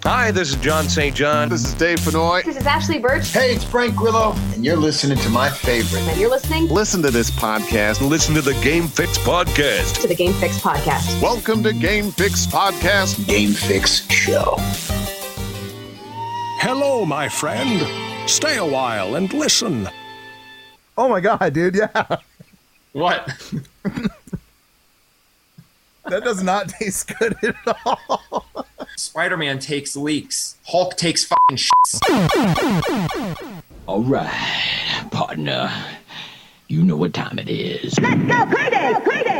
Hi, this is John St. John. This is Dave Fennoy. This is Ashley Birch. Hey, it's Frank Grillo, and you're listening to my favorite. And you're listening? Listen to this podcast. Listen to the Game Fix Podcast. To the Game Fix Podcast. Welcome to Game Fix Podcast. Game Fix Show. Hello, my friend. Stay a while and listen. Oh my god, dude, yeah. What? That does not taste good at all. Spider-Man takes leaks. Hulk takes fucking shits. All right, partner. You know what time it is. Let's go crazy! Crazy!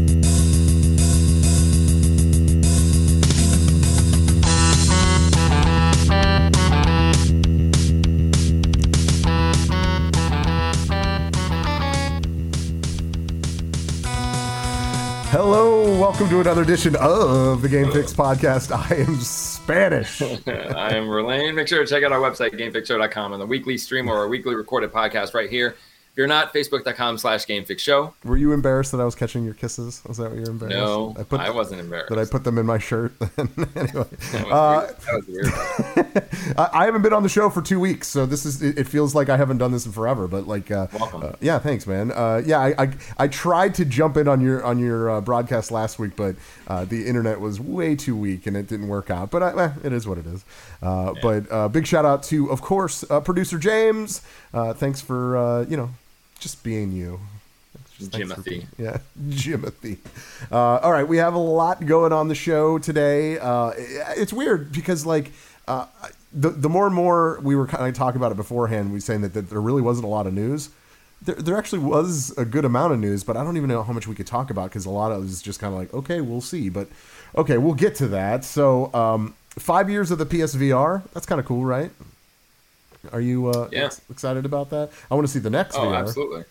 Hello, welcome to another edition of the Game Fix Podcast. I am Spanish. I am Verlaine. Make sure to check out our website, gamefixshow.com, and the weekly stream or our weekly recorded podcast right here. If you're not, facebook.com/gamefixshow. Were you embarrassed that I was catching your kisses? Was that what you were embarrassed? No, I wasn't embarrassed. Did I put them in my shirt? Anyway. That was weird. I haven't been on the show for 2 weeks, so it feels like I haven't done this in forever. But welcome. Yeah, thanks, man. I tried to jump in on your broadcast last week, but the internet was way too weak and it didn't work out. But it is what it is. But big shout out to, of course, producer James. Thanks for just being you. Jimothy. Yeah, Jimothy. All right, we have a lot going on the show today. It's weird because the more and more we were kind of talking about it beforehand, we were saying that there really wasn't a lot of news. There actually was a good amount of news, but I don't even know how much we could talk about because a lot of it was just kind of like, okay, we'll see. But okay, we'll get to that. So 5 years of the PSVR, that's kind of cool, right? Are you excited about that? I want to see the next VR. Absolutely.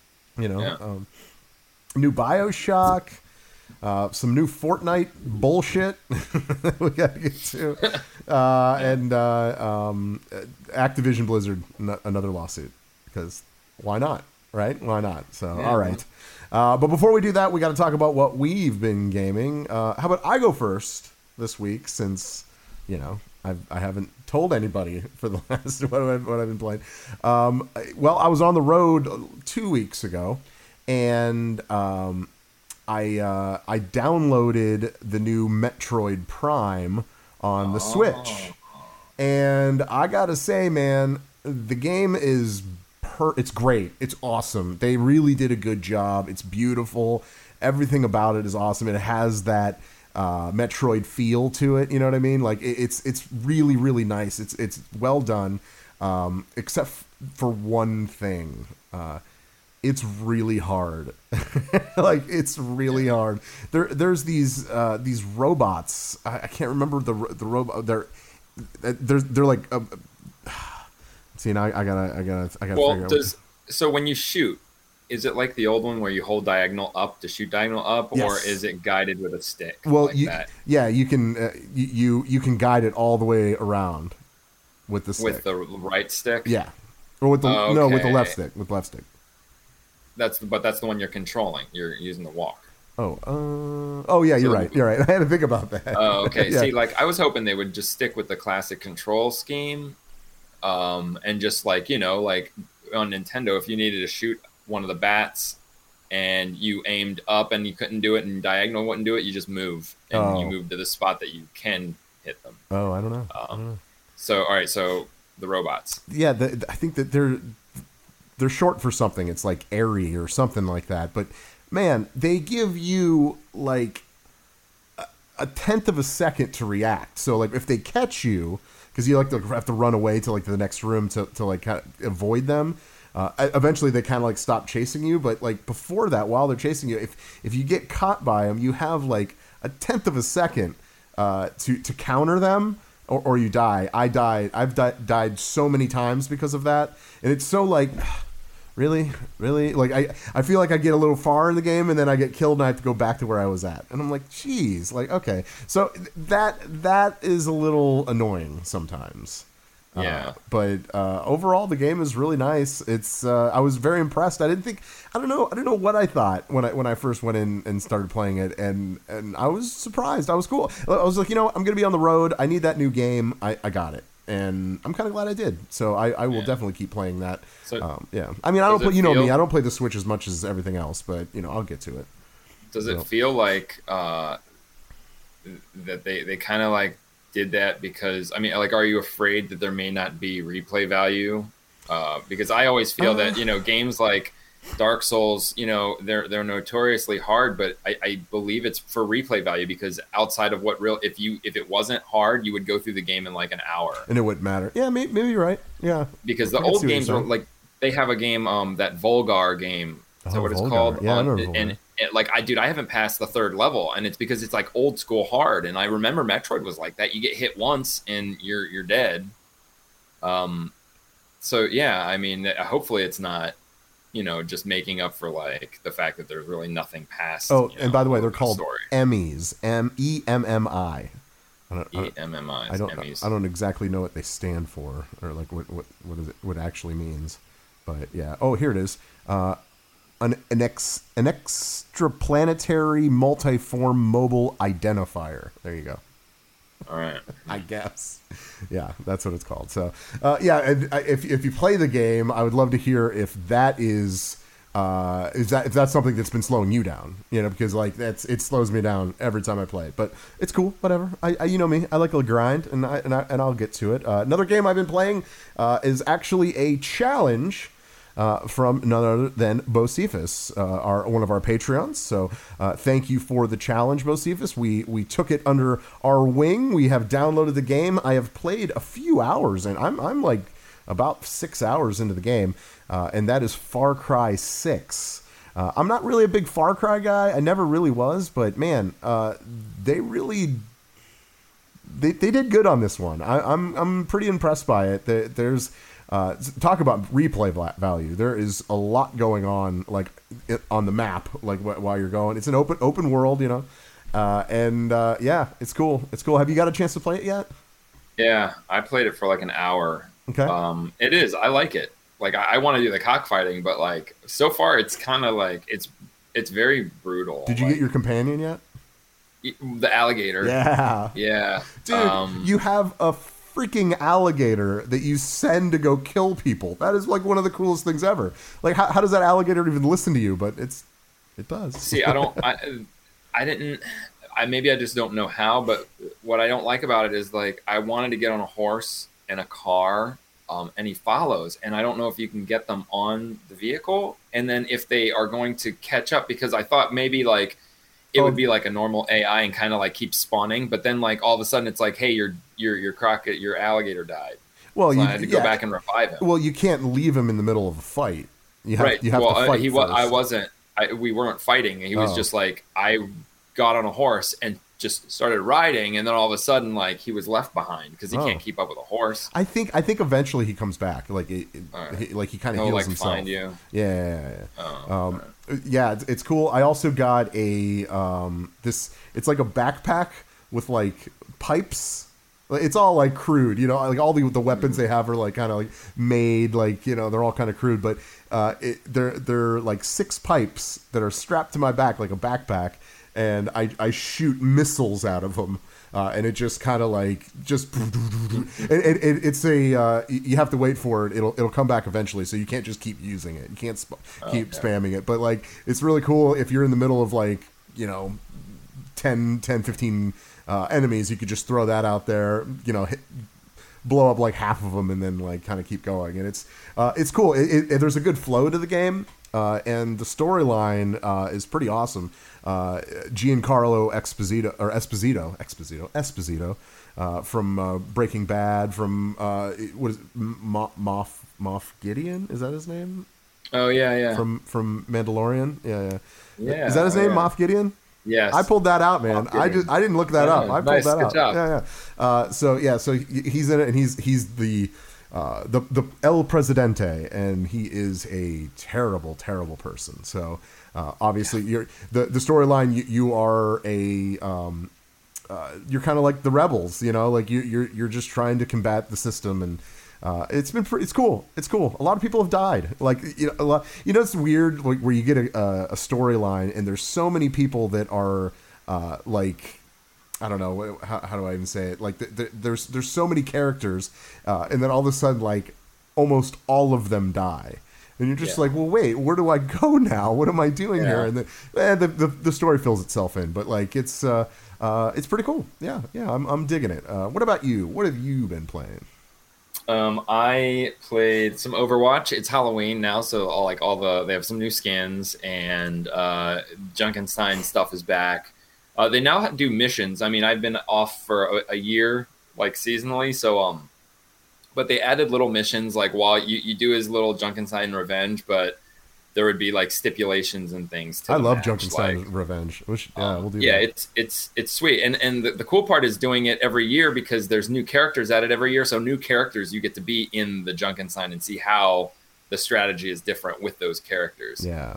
New BioShock, some new Fortnite bullshit we got to get to, and Activision Blizzard, another lawsuit, because why not, right? Why not? So, all right. But before we do that, we got to talk about what we've been gaming. How about I go first this week, since, I haven't told anybody for the last what I've been playing. Well, I was on the road 2 weeks ago, and I downloaded the new Metroid Prime on the Switch, and I gotta say, man, the game is it's great. It's awesome. They really did a good job. It's beautiful. Everything about it is awesome. It has that Metroid feel to it, you know what I mean? Like it's really, really nice. It's well done, except for one thing. It's really hard. It's really hard. There's these robots. I can't remember the robot. They're like. See, now I gotta figure out. So when you shoot, is it like the old one where you hold diagonal up to shoot diagonal up, yes, or is it guided with a stick? Well, you can you can guide it all the way around with the stick. With the right stick? Yeah. Or with the with the left stick. With left stick. That's the one you're controlling. You're using the walk. Oh yeah, you're right. You're right. I had to think about that. Oh, okay. Yeah. See, I was hoping they would just stick with the classic control scheme, and just like on Nintendo, if you needed to shoot one of the bats and you aimed up and you couldn't do it and diagonal wouldn't do it, you just move and you move to the spot that you can hit them. Oh, I don't know. So all right, so the robots. Yeah, I think that they're short for something. It's like airy or something like that. But man, they give you like a tenth of a second to react. So like if they catch you, because you have to run away to the next room to kind of avoid them. Eventually they kind of stop chasing you, but before that, while they're chasing you, if you get caught by them, you have a tenth of a second to counter them, or you die. I've died so many times because of that, and it's so really I feel like I get a little far in the game and then I get killed and I have to go back to where I was at, and I'm like, geez, okay, so that is a little annoying sometimes. Yeah. But overall, the game is really nice. It's I was very impressed. I don't know what I thought when I first went in and started playing it, and I was surprised. I was cool. I was like, I'm gonna be on the road. I need that new game. I got it, and I'm kind of glad I did. So I will definitely keep playing that. So, yeah. I mean, I don't play. feel, Me. I don't play the Switch as much as everything else, but I'll get to it. Does it feel like that they kind of like did that because, I mean, like, are you afraid that there may not be replay value? Because I always feel that, games like Dark Souls, they're notoriously hard, but I believe it's for replay value, because outside of if it wasn't hard, you would go through the game in like an hour. And it wouldn't matter. Yeah, maybe you're right. Yeah. Because the old games were like, they have a game, that Volgar game. Is that what it's called? Yeah, I remember Volgar. I haven't passed the third level, and it's because it's like old school hard. And I remember Metroid was like that. You get hit once and you're dead. So yeah, I mean, hopefully it's not, just making up for like the fact that there's really nothing past. Oh, and by the way, they're called story. Emmys. EMMI. Emmys. I don't exactly know what they stand for, or like what it actually means. But yeah. Oh, here it is. An extraplanetary multiform mobile identifier. There you go. All right. I guess. Yeah, that's what it's called. So, if you play the game, I would love to hear if that is if that's something that's been slowing you down. Because like it slows me down every time I play it. But it's cool. Whatever. I me. I like a grind, and I'll get to it. Another game I've been playing is actually a challenge. From none other than Bocephus, one of our Patreons. So thank you for the challenge, Bocephus. We took it under our wing. We have downloaded the game. I have played a few hours, and I'm like about 6 hours into the game, and that is Far Cry 6. I'm not really a big Far Cry guy. I never really was, but man, they did good on this one. I'm pretty impressed by it. There's talk about replay value. There is a lot going on, like on the map, like while you're going. It's an open world, yeah, it's cool. It's cool. Have you got a chance to play it yet? Yeah, I played it for like an hour. Okay. It is. I like it. Like I want to do the cockfighting, but like so far it's kind of like it's very brutal. Did you get your companion yet? The alligator. Yeah. Dude, you have a freaking alligator that you send to go kill people. That is like one of the coolest things ever. Like how does that alligator even listen to you? But it does. See, maybe I just don't know how, but what I don't like about it is like I wanted to get on a horse and a car, and he follows, and I don't know if you can get them on the vehicle, and then if they are going to catch up, because I thought maybe like it would be like a normal AI and kind of like keep spawning, but then like all of a sudden it's like, hey, your alligator died. Well, so I had to go back and revive him. Well, you can't leave him in the middle of a fight. You have to fight first. We weren't fighting. He was just like, I got on a horse and just started riding, and then all of a sudden, like he was left behind because he can't keep up with a horse. I think eventually he comes back. Like he kind of heals himself. Find you. Yeah. Yeah, it's cool. I also got a it's like a backpack with like pipes. It's all like crude, like all the weapons they have are like kind of like made like, they're all kind of crude, but they're like 6 pipes that are strapped to my back like a backpack, and I shoot missiles out of them. And it just kind of like it's you have to wait for it. It'll come back eventually, so you can't just keep using it. You can't keep spamming it. But like it's really cool if you're in the middle of like 10, 15 enemies. You could just throw that out there. Blow up like half of them, and then like kind of keep going. And it's cool. There's a good flow to the game, and the storyline is pretty awesome. Giancarlo Esposito from Breaking Bad, from what is it, Moff Gideon? Is that his name? Oh yeah. From Mandalorian. Yeah. Is that his name, Moff Gideon? Yes. I pulled that out, man. I didn't look that up. I pulled that good out. Job. So he's in it, and he's the El Presidente, and he is a terrible, terrible person. So obviously, the storyline. You are you're kind of like the rebels, like you're just trying to combat the system, and It's cool. It's cool. A lot of people have died. Like, it's weird, like, where you get a storyline and there's so many people that are like, I don't know, how do I even say it? Like, there's so many characters, and then all of a sudden, like, almost all of them die. And you're just like, well, wait, where do I go now? What am I doing here? And the story fills itself in. But, like, it's pretty cool. Yeah, I'm digging it. What about you? What have you been playing? I played some Overwatch. It's Halloween now, so they have some new skins, and Junkenstein stuff is back. They now do missions. I mean, I've been off for a year, like, seasonally, so but they added little missions, like, while you do his little Junkenstein Revenge, but there would be, like, stipulations and things to I the love match, Junkenstein like, Revenge. We'll do that. It's sweet. And the cool part is doing it every year, because there's new characters added every year, so new characters you get to be in the Junkenstein and see how the strategy is different with those characters. Yeah.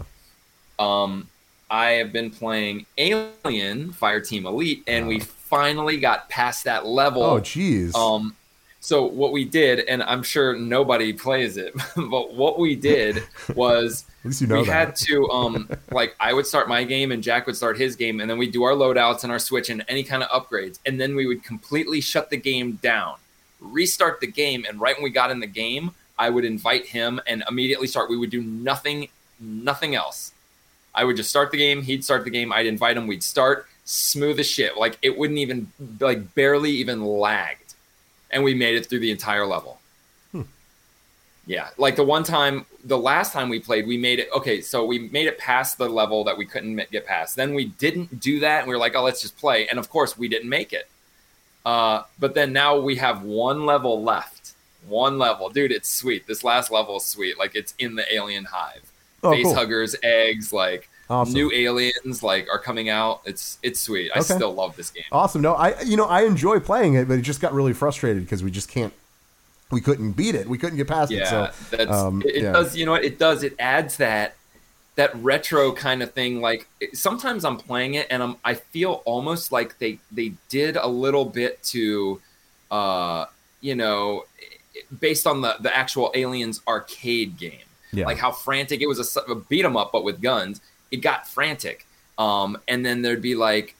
I have been playing Alien Fireteam Elite, and we finally got past that level. Oh, geez. So what we did, and I'm sure nobody plays it, but what we did was At least you know had to, like, I would start my game and Jack would start his game, and then we'd do our loadouts and our switch and any kind of upgrades, and then we would completely shut the game down, restart the game, and right when we got in the game, I would invite him and immediately start. We would do nothing else. I would just start the game, he'd start the game, I'd invite him, we'd start, smooth as shit. Like, it wouldn't even, like, barely even lagged. And we made it through the entire level. Yeah. Like, the last time we played, we made it, okay, so we made it past the level that we couldn't get past. Then we didn't do that, and we were like, oh, let's just play. And, of course, we didn't make it. But then now we have one level left. One level. Dude, it's sweet. This last level is sweet. Like, it's in the alien hive. Face cool. huggers, eggs, like, awesome. New aliens, like, are coming out. It's sweet. I still love this game. Awesome. No, I enjoy playing it, but it just got really frustrated because we couldn't beat it. We couldn't get past it. So it does. You know what it does? It adds that retro kind of thing. Like, sometimes I'm playing it and I feel almost like they did a little bit to, based on the actual Aliens arcade game. Yeah. Like how frantic it was, a beat 'em up, but with guns. It got frantic. And then there'd be like,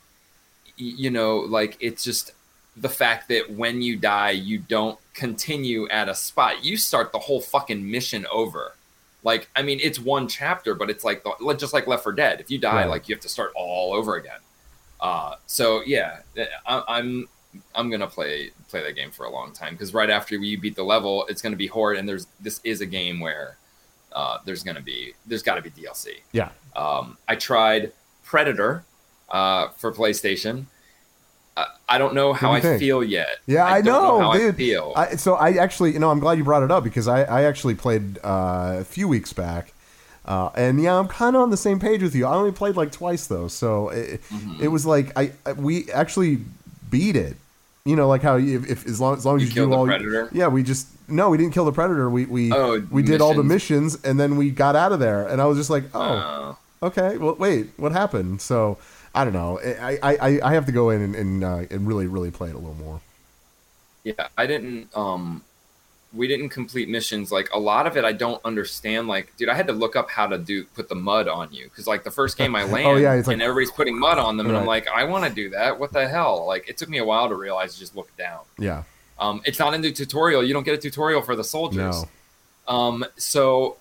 like, it's just the fact that when you die, you don't continue at a spot. You start the whole fucking mission over. Like, I mean, it's one chapter, but it's like, just like Left 4 Dead. If you die, right, like, you have to start all over again. So yeah, I'm going to play that game for a long time. Cause right after you beat the level, it's going to be Horde. And this is a game where, there's got to be DLC. Yeah. I tried Predator for PlayStation. I don't know how I feel yet. Yeah, I know how dude. I feel. So I actually, I'm glad you brought it up because I actually played a few weeks back. And yeah, I'm kind of on the same page with you. I only played like twice though. So it was like, we actually beat it. Like how if as long as you do all Predator? Yeah, we didn't kill the Predator. We did all the missions and then we got out of there. And I was just like, okay, well, wait, what happened? So I don't know. I have to go in and really, really play it a little more. Yeah, I didn't. We didn't complete missions. Like, a lot of it, I don't understand. Like, dude, I had to look up how to put the mud on you because, like, the first game I land, and everybody's putting mud on them, and I'm like, I want to do that. What the hell? Like, it took me a while to realize. Just look down. Yeah. It's not in the tutorial. You don't get a tutorial for the soldiers. No. So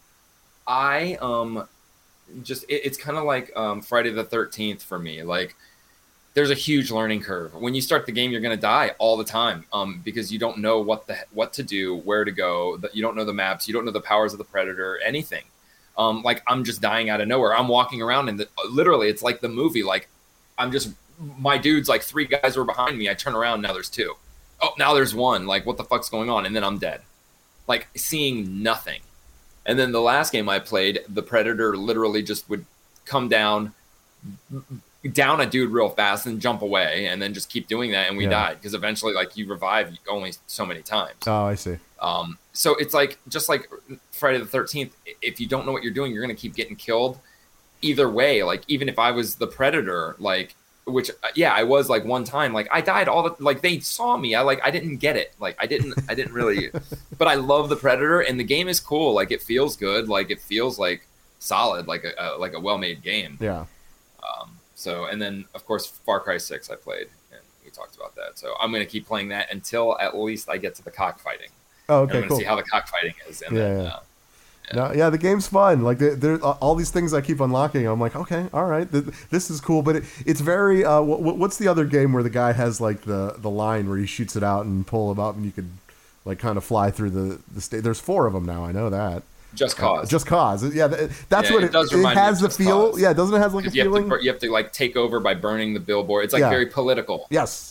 I it's kind of like Friday the 13th for me. Like, there's a huge learning curve. When you start the game, you're going to die all the time because you don't know what to do, where to go. You don't know the maps. You don't know the powers of the Predator, anything. Like, I'm just dying out of nowhere. I'm walking around and literally it's like the movie. Like, my dude's like 3 guys were behind me. I turn around. Now there's 2. Oh, now there's 1. Like, what the fuck's going on? And then I'm dead. Like, seeing nothing. And then the last game I played, the Predator literally just would come down a dude real fast and jump away and then just keep doing that, and we died because eventually, like, you revive only so many times. Oh, I see. So it's like, just like Friday the 13th, if you don't know what you're doing, you're going to keep getting killed either way. Like, even if I was the Predator, like, which I was like one time, like I died all the, like they saw me. I didn't get it. Like I didn't really, but I love the Predator and the game is cool. Like it feels good. Like it feels like solid, like a well-made game. Yeah. So, and then of course, Far Cry 6 I played and we talked about that. So I'm going to keep playing that until at least I get to the cockfighting. Oh, And okay, I'm going to cool. see how the cockfighting is. And then, No, the game's fun. Like there, all these things I keep unlocking. I'm like, okay, all right, this is cool. But it's very. What's the other game where the guy has like the line where he shoots it out and pull him up, and you could like kind of fly through the state. There's 4 of them now. I know that. Just Cause. Just Cause. Yeah, that's what it does it remind me has of the Just feel. Cause. Yeah, doesn't it have like a feeling? You have to like take over by burning the billboard. It's like very political. Yes.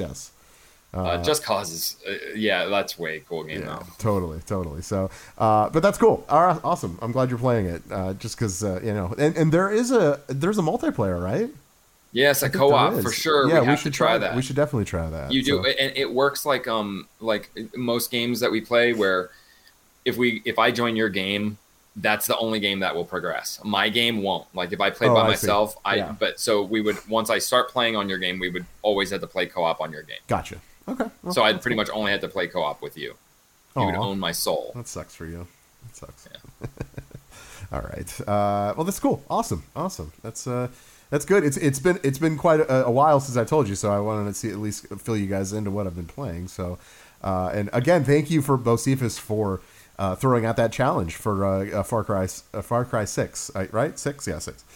Just Cause is, that's way cool game Yeah, now. totally. So, but that's cool. All right, awesome. I'm glad you're playing it. Just because and there's a multiplayer, right? Yes, a There co-op is. for sure. Yeah, we have to try that. We should definitely try that. You do, and it works like most games that we play, where if I join your game, that's the only game that will progress. My game won't. Like if I played by myself, But so we would, once I start playing on your game, we would always have to play co-op on your game. Gotcha. Okay. Well, So I'd pretty much only had to play co-op with you. You would Aw. own my soul. That sucks for you. That sucks. Yeah. All right. Well, that's cool. Awesome. That's good. It's been quite a while since I told you, so I wanted to see at least fill you guys into what I've been playing. So, and again, thank you for Bocephus for throwing out that challenge for Far Cry 6. Right? 6? Yeah, 6.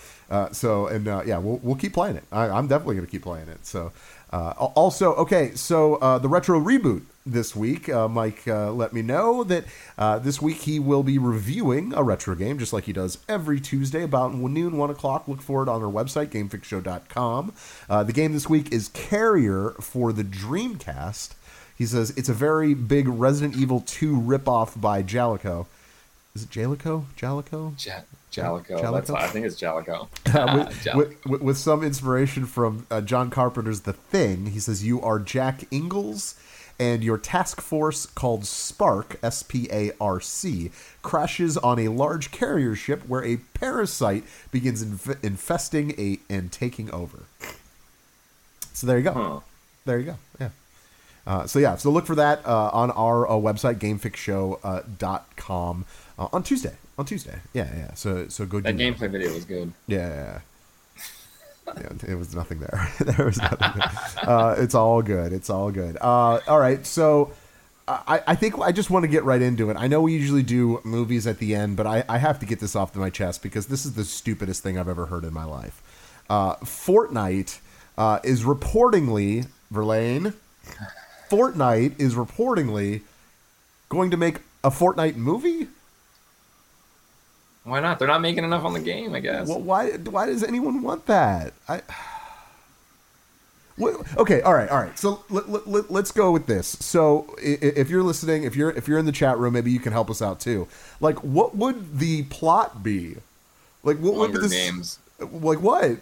We'll keep playing it. I'm definitely going to keep playing it. So, also, okay, so the Retro Reboot this week, Mike let me know that this week he will be reviewing a retro game, just like he does every Tuesday about noon, 1 o'clock. Look for it on our website, GameFixShow.com. The game this week is Carrier for the Dreamcast. He says it's a very big Resident Evil 2 ripoff by Jaleco. Is it Jaleco? Jaleco. Jaleco? I think it's Jaleco. With some inspiration from John Carpenter's The Thing. He says, you are Jack Ingalls, and your task force called Spark, S-P-A-R-C, crashes on a large carrier ship where a parasite begins infesting and taking over. So there you go. Huh. There you go. Yeah. So look for that on our website, GameFixShow.com on Tuesday. Yeah. So go do That gameplay video was good. Yeah. Yeah, it was nothing there. There was nothing there. It's all good. All right, so I think I just want to get right into it. I know we usually do movies at the end, but I have to get this off my chest because this is the stupidest thing I've ever heard in my life. Fortnite is reportedly, Verlaine, going to make a Fortnite movie? Why not? They're not making enough on the game, I guess. Well, why does anyone want that? Okay, all right. So let's go with this. So if you're listening, if you're in the chat room, maybe you can help us out too. Like, what would the plot be? Like, what would this? Games. Like what?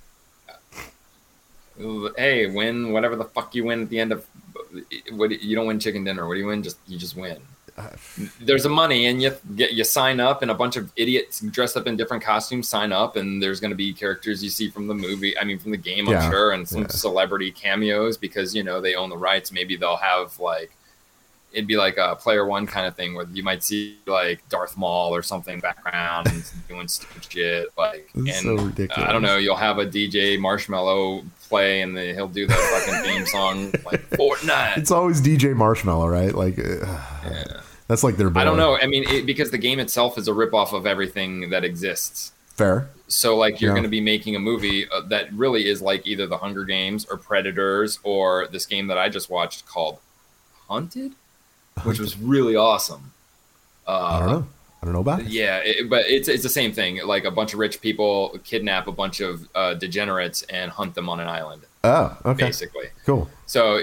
Hey, win whatever the fuck you win at the end of. What you don't win chicken dinner. What do you win? You just win. There's a money, and you sign up, and a bunch of idiots dressed up in different costumes sign up, and there's going to be characters you see from the movie. I mean, from the game, I'm sure, and some celebrity cameos because they own the rights. Maybe they'll have it'd be like a Player One kind of thing where you might see like Darth Maul or something background and doing stupid shit. So ridiculous. I don't know. You'll have a DJ Marshmallow play, and he'll do the fucking theme song like Fortnite. It's always DJ Marshmallow, right? Like, that's like their boy. I don't know. I mean, because the game itself is a ripoff of everything that exists. Fair. So you're going to be making a movie that really is like either the Hunger Games or Predators or this game that I just watched called Hunted, which was really awesome. I don't know about it. Yeah, but it's the same thing. Like a bunch of rich people kidnap a bunch of degenerates and hunt them on an island. Oh, okay. Basically. Cool. So,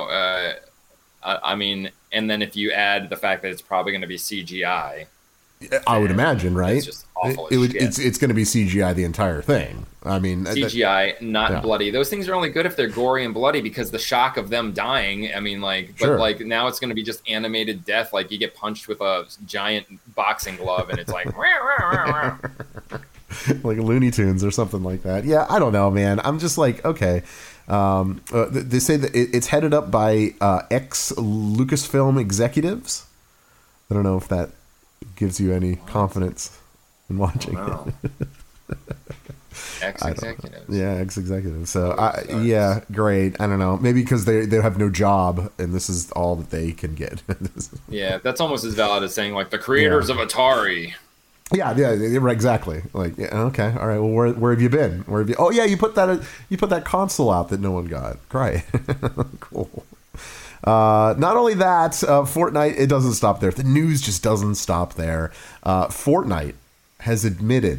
I mean, and then if you add the fact that it's probably going to be CGI. I would imagine, right? It's just awful It's going to be CGI the entire thing. I mean, CGI, not bloody. Those things are only good if they're gory and bloody because the shock of them dying. I mean, now it's going to be just animated death. Like you get punched with a giant boxing glove, and it's like. like Looney Tunes or something like that. Yeah, I don't know, man. I'm just like, okay. They say that it's headed up by ex-Lucasfilm executives. I don't know if that gives you any confidence in watching it. Ex-executives. Yeah, ex-executives. So, yeah, great. I don't know. Maybe because they have no job, and this is all that they can get. Yeah, that's almost as valid as saying, like, the creators of Atari. Yeah, right, exactly. Like, yeah, okay, all right. Well, where have you been? Where have you? Oh, yeah, you put that console out that no one got. Great, cool. Not only that, Fortnite. It doesn't stop there. The news just doesn't stop there. Fortnite has admitted.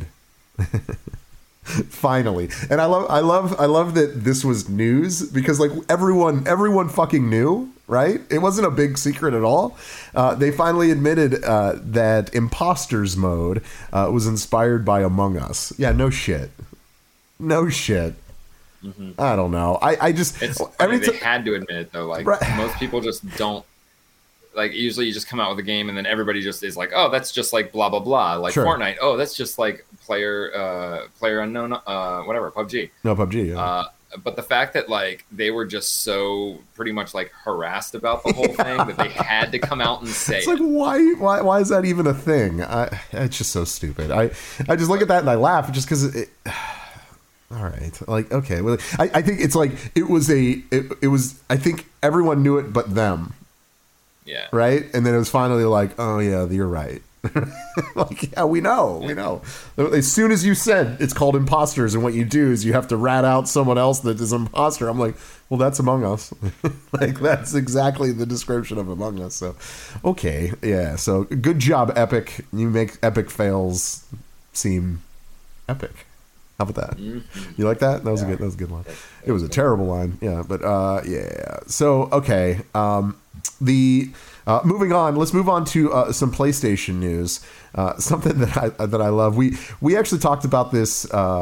Finally, and I love that this was news because like everyone fucking knew, right? It wasn't a big secret at all. They finally admitted that Imposters mode was inspired by Among Us. Yeah, no shit. Mm-hmm. I don't know. I just they had to admit it though. Like most people just don't. Like usually you just come out with a game and then everybody just is like, oh, that's just like blah blah blah. Like sure. Fortnite, oh, that's just like player unknown, whatever, PUBG. No, PUBG. Yeah. But the fact that like they were just so pretty much like harassed about the whole thing that they had to come out and say it's like why is that even a thing? It's just so stupid. I just look at that and I laugh just because it. All right, like okay, well, I think it's like it was I think everyone knew it but them. Yeah. Right? And then it was finally like, oh, yeah, you're right. Like, yeah, we know. As soon as you said it's called Imposters and what you do is you have to rat out someone else that is an imposter, I'm like, well, that's Among Us. Like, that's exactly the description of Among Us. So, okay. Yeah. So, good job, Epic. You make epic fails seem epic. How about that? Mm-hmm. You like that? That was a good line. It was a terrible line. Yeah. But, yeah. So, okay. Moving on, let's move on to some PlayStation news. Something that I love. We actually talked about this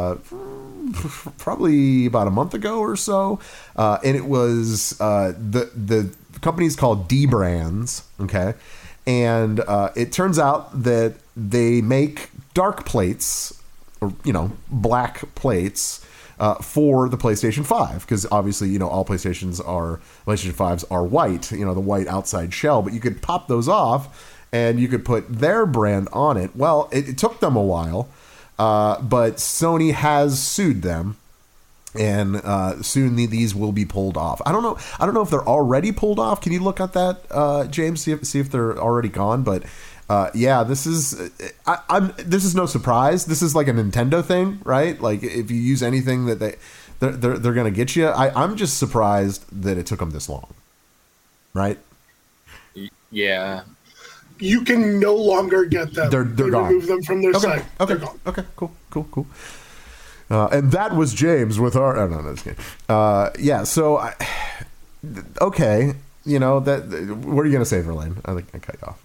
probably about a month ago or so, and it was the company's called Dbrands. Okay, and it turns out that they make dark plates, or black plates. For the PlayStation 5, because obviously, all PlayStation 5s are white, the white outside shell, but you could pop those off and you could put their brand on it. Well, it took them a while, but Sony has sued them, and soon these will be pulled off. I don't know if they're already pulled off. Can you look at that, James? See if they're already gone, but. Yeah, this is no surprise. This is like a Nintendo thing, right? Like if you use anything that they're gonna get you. I'm just surprised that it took them this long, right? Yeah, you can no longer get them. They're gone. Remove them from their site. Okay. They're gone. Okay. Cool. And that was James with our. Oh, no, just kidding. Yeah. So, okay. That. What are you gonna say, Verlaine? I think I cut you off.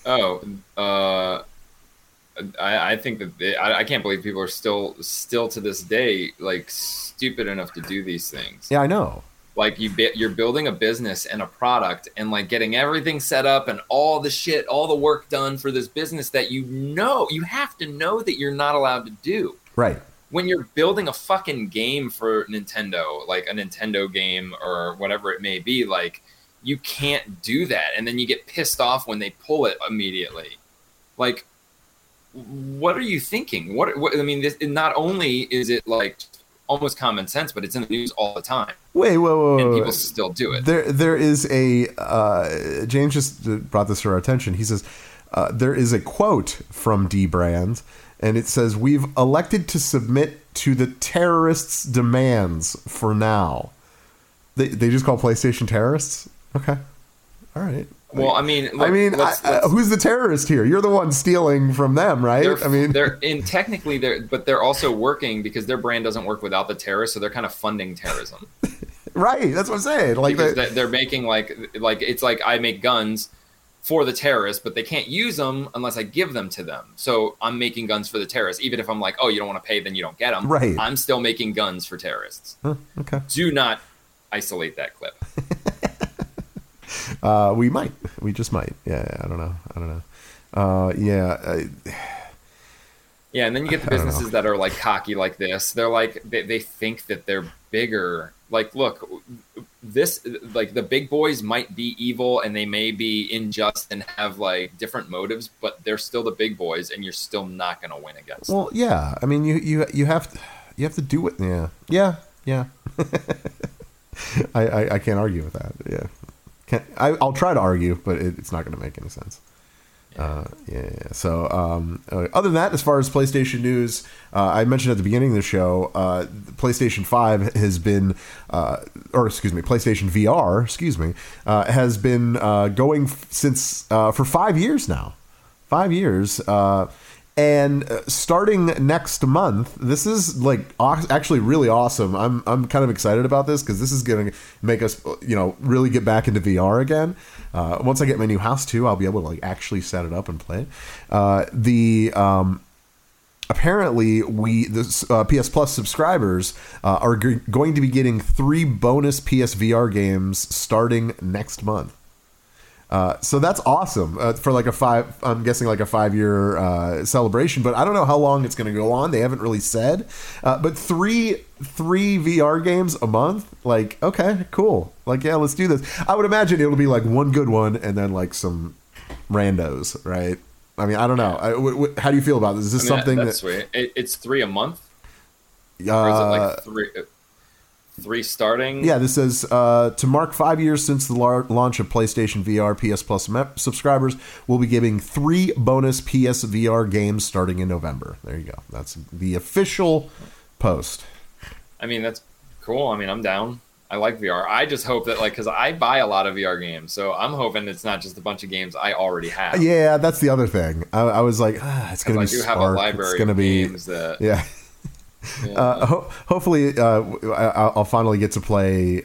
I think that I can't believe people are still to this day like stupid enough to do these things. Yeah, I know. Like you're building a business and a product and like getting everything set up and all the work done for this business that you have to know that you're not allowed to do. Right. When you're building a fucking game for Nintendo, like a Nintendo game or whatever it may be, like. You can't do that. And then you get pissed off when they pull it immediately. Like, what are you thinking? What I mean, not only is it like almost common sense, but it's in the news all the time. Wait. And people still do it. There is a, James just brought this to our attention. He says, there is a quote from Dbrands, and it says, "We've elected to submit to the terrorists' demands for now." They just call PlayStation terrorists? Okay. All right. Well, I mean, let's, who's the terrorist here? You're the one stealing from them, right? But they're also working because their brand doesn't work without the terrorists, so they're kind of funding terrorism. Right. That's what I'm saying. Like they're making like it's like I make guns for the terrorists, but they can't use them unless I give them to them. So I'm making guns for the terrorists, even if I'm like, oh, you don't want to pay, then you don't get them. Right. I'm still making guns for terrorists. Huh, okay. Do not isolate that clip. We might. We just might. Yeah, I don't know. Yeah. Yeah, and then you get the businesses that are like cocky like this. They're like they think that they're bigger. Like, look, this like the big boys might be evil and they may be unjust and have like different motives, but they're still the big boys, and you're still not going to win against them. Well, yeah. I mean, you have to do it. Yeah. I can't argue with that. Yeah, I'll try to argue, but it's not going to make any sense. So other than that, as far as PlayStation news, I mentioned at the beginning of the show, PlayStation 5 has been, PlayStation VR, has been going since for 5 years now. 5 years. And starting next month, this is like actually really awesome. I'm kind of excited about this because this is going to make us, really get back into VR again. Once I get my new house too, I'll be able to like actually set it up and play it. Apparently the PS Plus subscribers are going to be getting 3 bonus PSVR games starting next month. So that's awesome for like I'm guessing like a 5-year celebration, but I don't know how long it's going to go on. They haven't really said, but three VR games a month. Like, okay, cool. Like, yeah, let's do this. I would imagine it'll be like one good one and then like some randos, right? I mean, I don't know. How do you feel about this? Is this something that's sweet? It's 3 a month? Or is it like 3 starting? Yeah, this says to mark 5 years since the launch of PlayStation VR, PS Plus subscribers will be giving 3 bonus PSVR games starting in November. There you go. That's the official post. I mean, that's cool. I mean, I'm down. I like VR. I just hope that, like, because I buy a lot of VR games, so I'm hoping it's not just a bunch of games I already have. Yeah, that's the other thing. I was like, it's going to be Spark. I do have a library of games that... Yeah. Yeah. Hopefully, I'll finally get to play.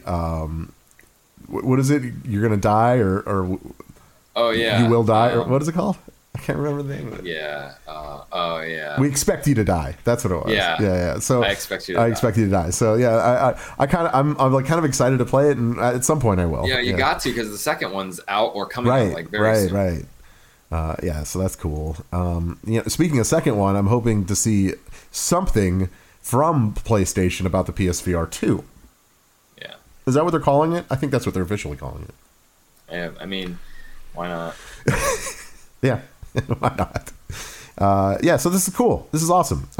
What is it? You're gonna die, or oh yeah, you will die, or what is it called? I can't remember the name of it. Yeah. Oh yeah. We expect you to die. That's what it was. Yeah. So I expect you to die. So yeah, I'm like kind of excited to play it, and at some point I will. Yeah, you got to, because the second one's out or coming out like very soon. Right. Yeah, so that's cool. Speaking of second one, I'm hoping to see something from PlayStation about the PSVR 2. Yeah. Is that what they're calling it? I think that's what they're officially calling it. Yeah, I mean, why not? Yeah, why not? So this is cool. This is awesome.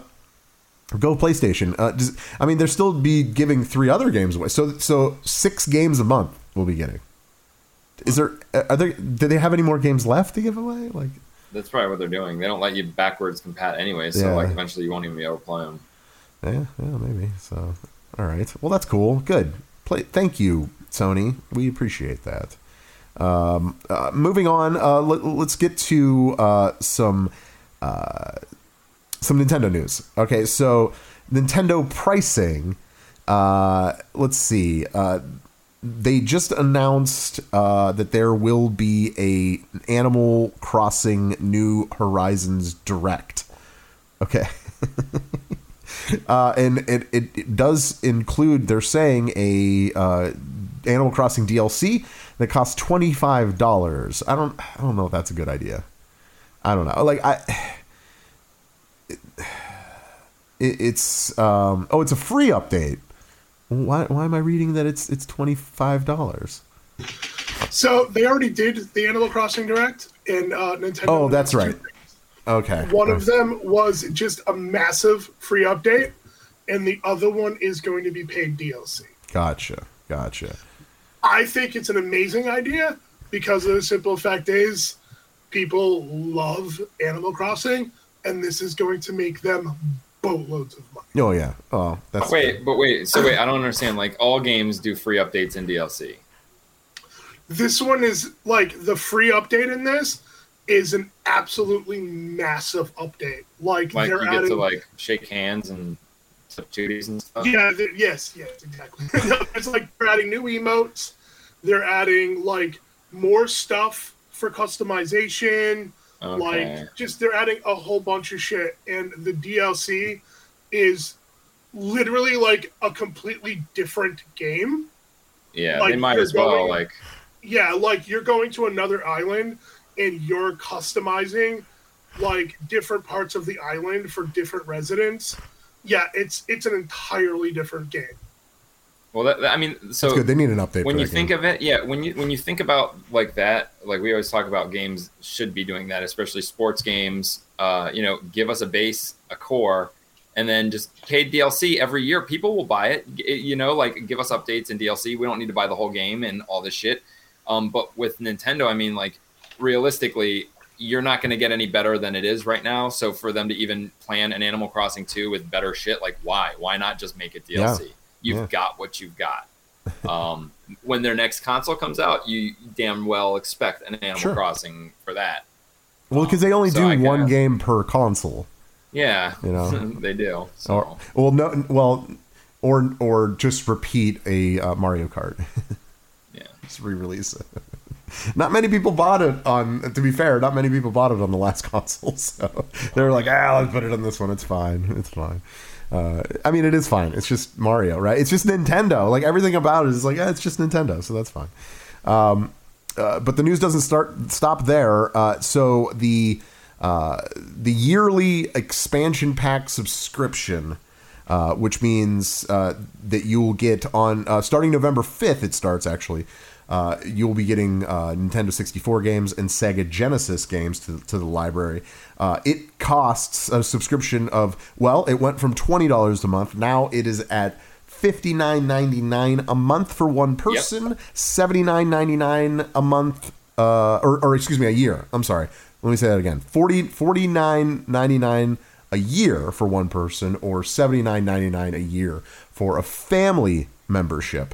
Go PlayStation. They'll still be giving 3 other games away. So 6 games a month we'll be getting. Do they have any more games left to give away? Like, that's probably what they're doing. They don't let you backwards compat anyway, so like eventually you won't even be able to play them. Yeah, maybe. So, all right. Well, that's cool. Good. Thank you, Sony. We appreciate that. Moving on. Let's get to some Nintendo news. Okay, so Nintendo pricing. Let's see. They just announced that there will be a Animal Crossing New Horizons Direct. Okay. And it does include, they're saying, a Animal Crossing DLC that costs $25. I don't know if that's a good idea. I don't know. Like it's a free update. Why am I reading that it's $25? So they already did the Animal Crossing Direct, and Nintendo. Oh, that's right. Okay. One of them was just a massive free update, and the other one is going to be paid DLC. Gotcha. I think it's an amazing idea because the simple fact is people love Animal Crossing, and this is going to make them boatloads of money. Oh, yeah. Oh, that's... Wait. So I don't understand. Like, all games do free updates in DLC. This one is, like, the free update in this is an absolutely massive update. Like you they're get to, like, shake hands and flip duties and stuff? Yeah, yes, exactly. It's like they're adding new emotes. They're adding, like, more stuff for customization. Okay. Like, just they're adding a whole bunch of shit. And the DLC is literally, like, a completely different game. Yeah, like, they might as well, like... Yeah, like, you're going to another island, and you're customizing like different parts of the island for different residents, yeah, it's an entirely different game. Well, I mean, so That's good. They need an update. when for you that think game. of it, yeah, when you think about like that, like we always talk about, games should be doing that, especially sports games. Give us a base, a core, and then just paid DLC every year. People will buy it. Like give us updates and DLC. We don't need to buy the whole game and all this shit. But with Nintendo, I mean, like realistically, you're not going to get any better than it is right now. So for them to even plan an Animal Crossing 2 with better shit, like why? Why not just make it DLC? Yeah. You've got what you've got. When their next console comes out, you damn well expect an Animal Crossing for that. Well, because they only so do I one guess. game per console. Yeah, they do. So. Or just repeat a Mario Kart. Yeah, just re-release it. Not many people bought it on. To be fair, not many people bought it on the last console, so they were like, let's put it on this one. It's fine. It's fine. I mean, it is fine. It's just Mario, right? It's just Nintendo. Like everything about it is like, it's just Nintendo, so that's fine. But the news doesn't stop there. So the yearly expansion pack subscription, which means that you will get on starting November 5th. It starts actually. You'll be getting Nintendo 64 games and Sega Genesis games to the library. It costs a subscription of, it went from $20 a month. Now it is at $59.99 a month for one person, $79.99 a month, or excuse me, a year. I'm sorry. Let me say that again. $49.99 a year for one person, or $79.99 a year for a family membership.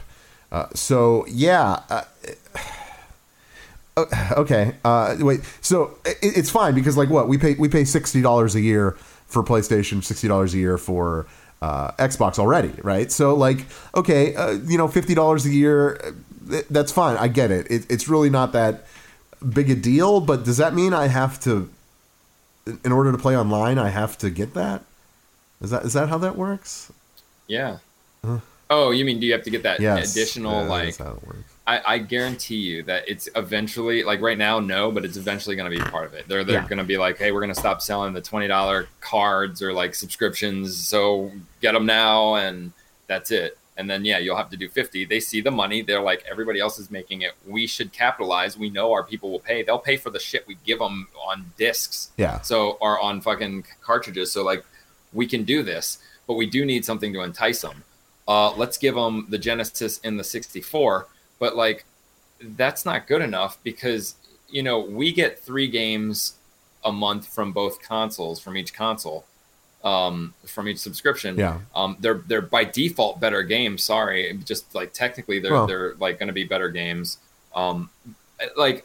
Okay. Wait. So it's fine because we pay $60 a year for PlayStation, $60 a year for Xbox already, right? So $50 a year, that's fine. I get it. It's really not that big a deal. But does that mean I have to, in order to play online, I have to get that? Is that how that works? Yeah. Oh, you mean do you have to get that additional that's how it works. I guarantee you that it's eventually, like right now, no, but it's eventually going to be part of it. They're going to be like, hey, we're going to stop selling the $20 cards or like subscriptions, so get them now, and that's it. And then you'll have to do 50. They see the money. They're like, everybody else is making it. We should capitalize. We know our people will pay. They'll pay for the shit we give them on discs. Yeah. So or on fucking cartridges. So like, we can do this, but we do need something to entice them. Let's give them the Genesis and the 64, but like that's not good enough because we get 3 games a month from both consoles, from each console, from each subscription. Yeah. They're by default better games. Sorry, just like technically they're like going to be better games. The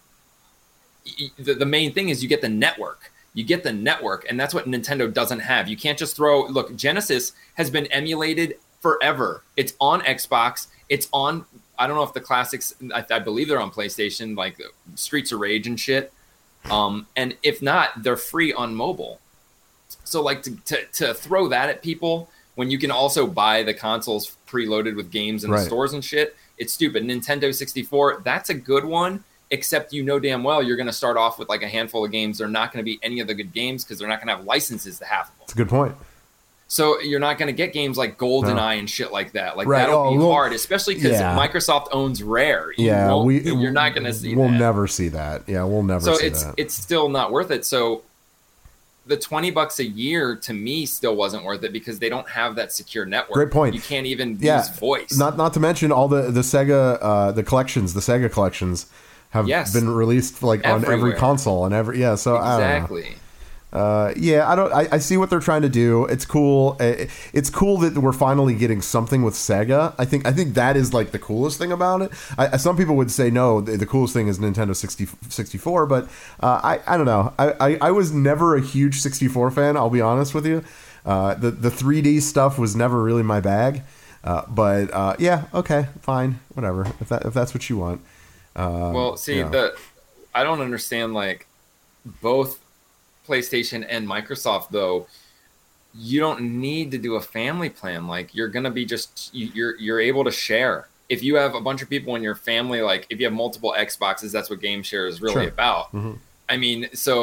main thing is you get the network. You get the network, and that's what Nintendo doesn't have. You can't just look, Genesis has been emulated forever. It's on Xbox. It's on, I don't know if the classics, I believe they're on PlayStation, like Streets of Rage and shit. And if not, they're free on mobile. So like to throw that at people when you can also buy the consoles preloaded with games in the stores and shit, it's stupid. Nintendo 64, that's a good one, except damn well you're going to start off with like a handful of games. They're not going to be any of the good games because they're not going to have licenses to half of them. That's a good point. So you're not going to get games like GoldenEye and shit like that. Like that'll be hard, especially because Microsoft owns Rare. You're not going to see we'll that. We'll never see that. Yeah, we'll never see that. So it's still not worth it. So the $20 a year to me still wasn't worth it because they don't have that secure network. Great point. You can't even use voice. Not to mention all the Sega the collections, the Sega collections have been released like on every console and every so exactly. I see what they're trying to do. It's cool. It's cool that we're finally getting something with Sega. I think that is like the coolest thing about it. Some people would say no, the coolest thing is Nintendo 64, but I don't know. I was never a huge 64 fan. I'll be honest with you. The 3D stuff was never really my bag. But okay, fine, whatever. If that's what you want. Well, see, I don't understand like both PlayStation and Microsoft though. You don't need to do a family plan. Like you're gonna be you're able to share. If you have a bunch of people in your family, like if you have multiple Xboxes, that's what Game Share is really about. Mm-hmm. I mean, so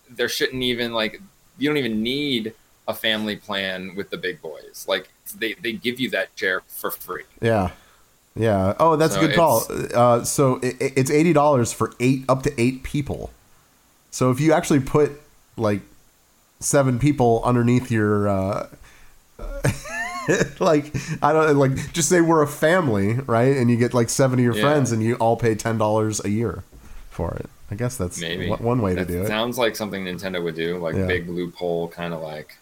there shouldn't even like, you don't even need a family plan with the big boys. Like they give you that chair for free. Yeah. Yeah. Oh, that's a good call. So it's $80 for up to 8 people. So if you actually put like 7 people underneath your, like, I don't like, just say we're a family, right? And you get like 7 of your friends and you all pay $10 a year for it. I guess that's maybe one way to do it. Sounds like something Nintendo would do, like big loophole, kind of like.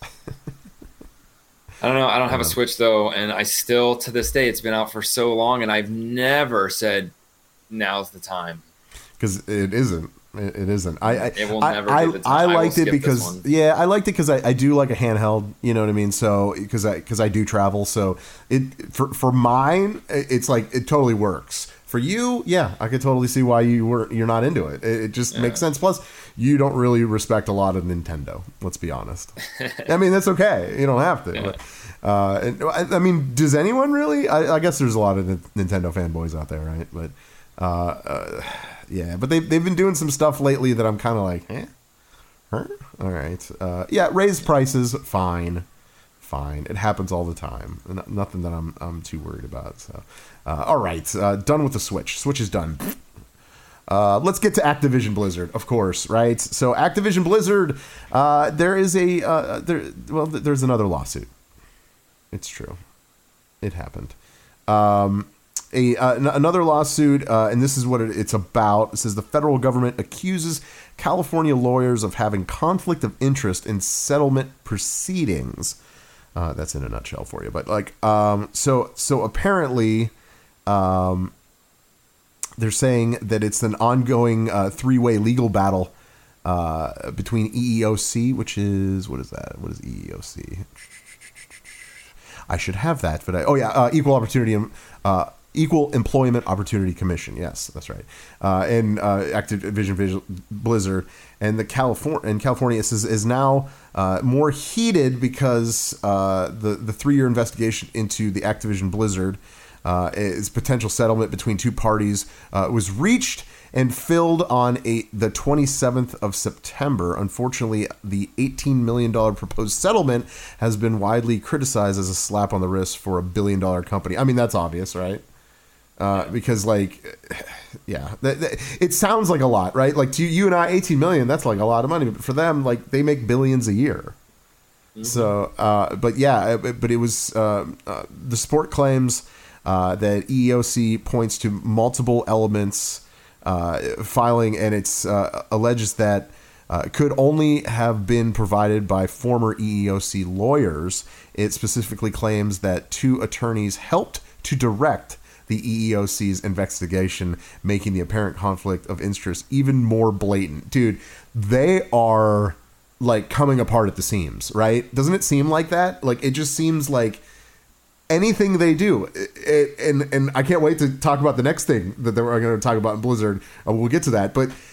I don't know. I don't have a Switch though, and I still, to this day, it's been out for so long, and I've never said, "Now's the time." Because it isn't. It isn't. It will never be the time. I liked it because I liked it because I do like a handheld. You know what I mean? So because I do travel, so it for mine, it's like it totally works. For you, yeah, I could totally see why you're not into it. It just makes sense. Plus, you don't really respect a lot of Nintendo. Let's be honest. I mean, that's okay. You don't have to. Yeah. But, I mean, does anyone really? I guess there's a lot of Nintendo fanboys out there, right? But yeah, but they've been doing some stuff lately that I'm kind of like, huh? All right. Yeah, raise prices, fine. It happens all the time. Nothing that I'm too worried about. So, all right, done with the Switch. Switch is done. Let's get to Activision Blizzard, of course, right? So Activision Blizzard, there is there's another lawsuit. It's true. It happened. Another lawsuit, and this is what it's about. It says the federal government accuses California lawyers of having conflict of interest in settlement proceedings. That's in a nutshell for you. But like, so apparently, they're saying that it's an ongoing 3-way legal battle between EEOC, which is, what is that? What is EEOC? I should have that, but Equal Employment Opportunity Commission. Yes, that's right. And Activision Blizzard and California is now more heated because the 3-year investigation into the Activision Blizzard is potential settlement between 2 parties was reached and filled on the 27th of September. Unfortunately, the $18 million proposed settlement has been widely criticized as a slap on the wrist for a billion-dollar company. I mean, that's obvious, right? Because, like, yeah, it sounds like a lot, right? Like, to you and I, 18 million, that's like a lot of money. But for them, like, they make billions a year. Mm-hmm. So, but it was the sport claims that EEOC points to multiple elements filing, and it's alleges that could only have been provided by former EEOC lawyers. It specifically claims that 2 attorneys helped to direct the EEOC's investigation, making the apparent conflict of interest even more blatant. Dude, they are like coming apart at the seams, right? Doesn't it seem like that? Like, it just seems like anything they do, and I can't wait to talk about the next thing that we're going to talk about in Blizzard. We'll get to that, but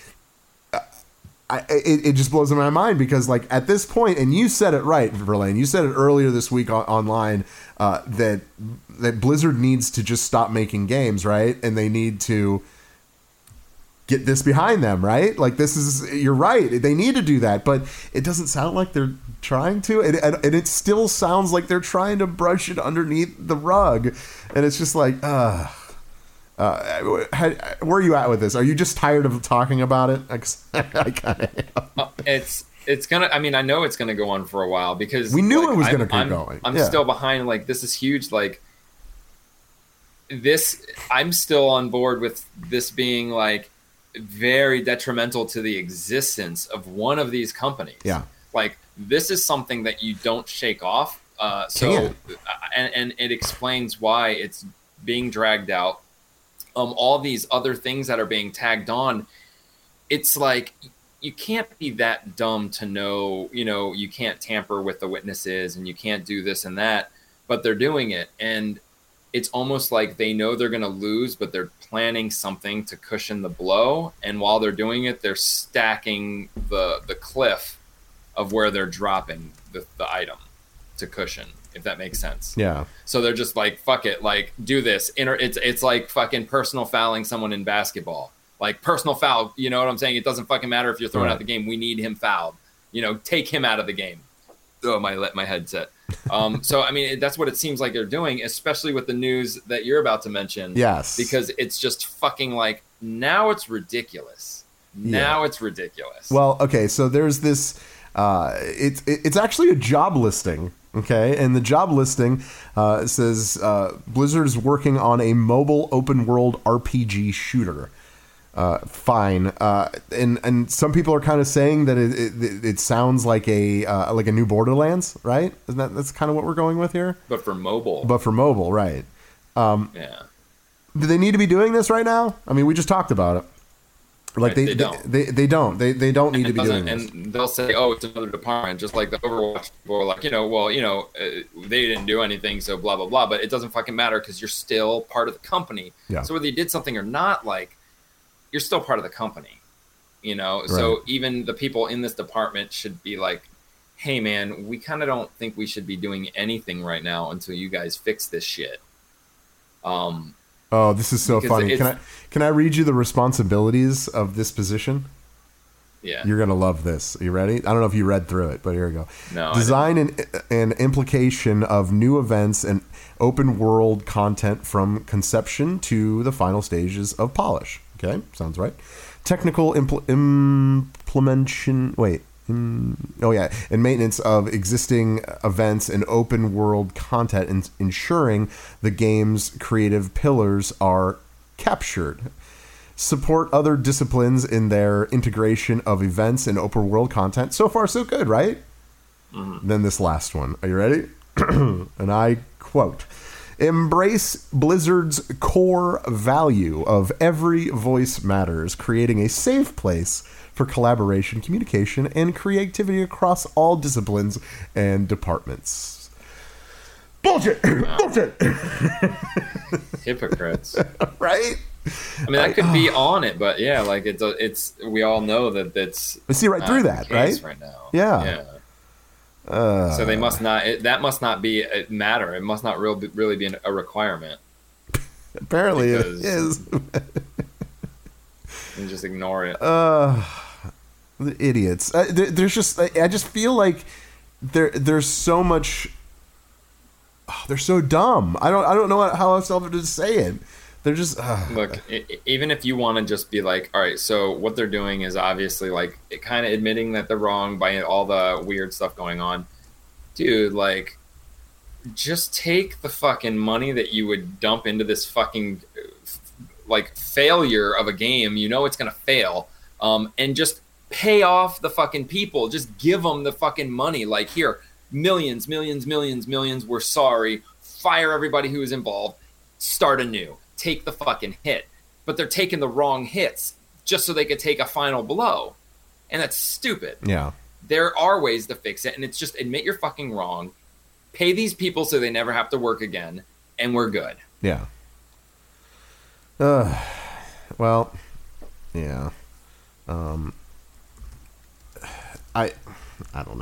it just blows my mind because, like, at this point, and you said it right, Verlaine, you said it earlier this week online, that Blizzard needs to just stop making games, right? And they need to get this behind them, right? Like, you're right. They need to do that, but it doesn't sound like they're trying to, and it still sounds like they're trying to brush it underneath the rug, and it's just like, where are you at with this? Are you just tired of talking about it? I kind of am. It's gonna. I mean, I know it's gonna go on for a while because we knew it was gonna keep going. I'm still behind. Like, this is huge. Like, this, I'm still on board with this being like very detrimental to the existence of one of these companies. Yeah. Like, this is something that you don't shake off. And it explains why it's being dragged out. All these other things that are being tagged on, it's like, you can't be that dumb to know, you can't tamper with the witnesses and you can't do this and that, but they're doing it. And it's almost like they know they're going to lose, but they're planning something to cushion the blow. And while they're doing it, they're stacking the cliff of where they're dropping the item to cushion, if that makes sense. Yeah. So they're just like, fuck it, like, do this. It's like fucking personal fouling someone in basketball. Like personal foul, you know what I'm saying? It doesn't fucking matter if you're throwing Right. out the game. We need him fouled. You know, take him out of the game. Oh, my headset. So, I mean, that's what it seems like they're doing, especially with the news that you're about to mention. Yes. Because it's just fucking like, now it's ridiculous. Now it's ridiculous. Well, okay, so there's this. It's actually a job listing. Okay, and the job listing says Blizzard's working on a mobile open world RPG shooter. Fine, and some people are kind of saying that it sounds like a new Borderlands, right? Isn't that's kind of what we're going with here? But for mobile. Right? Yeah. Do they need to be doing this right now? I mean, we just talked about it. Like they don't. They don't need to be doing this. And they'll say, "Oh, it's another department," just like the Overwatch people are like, they didn't do anything, so blah blah blah. But it doesn't fucking matter because you're still part of the company. Yeah. So whether you did something or not, like, you're still part of the company. You know. Right. So even the people in this department should be like, "Hey, man, we kind of don't think we should be doing anything right now until you guys fix this shit." Oh, this is so funny. Can I read you the responsibilities of this position? Yeah. You're going to love this. Are you ready? I don't know if you read through it, but here we go. No. Design and implication of new events and open world content from conception to the final stages of polish. Okay, sounds right. Technical implementation. And maintenance of existing events and open world content, and ensuring the game's creative pillars are captured. Support other disciplines in their integration of events and open world content. So far, so good, right? Mm-hmm. Then this last one. Are you ready? And I quote, embrace Blizzard's core value of every voice matters, creating a safe place for collaboration, communication, and creativity across all disciplines and departments. Bullshit! Bullshit! Hypocrites. Right? I mean, that could be on it, but yeah, like it's we all know that that's. We see right through that, right? Right now. Yeah. So they must not. That must not be a matter. It must not really be a requirement. Apparently, it is. And just ignore it. The idiots. There's just. I just feel like there's so much. Oh, they're so dumb. I don't know how else to say it. They're just look. Even if you want to just be like, all right, so what they're doing is obviously like kind of admitting that they're wrong by all the weird stuff going on, dude. Like, just take the fucking money that you would dump into this fucking like failure of a game. You know it's gonna fail, and just pay off the fucking people. Just give them the fucking money. Like, here, millions. We're sorry. Fire everybody who is involved. Start anew. Take the fucking hit. But they're taking the wrong hits just so they could take a final blow. And that's stupid. Yeah. There are ways to fix it, and it's just admit you're fucking wrong. Pay these people so they never have to work again, and we're good. Yeah. Well, yeah. I don't know.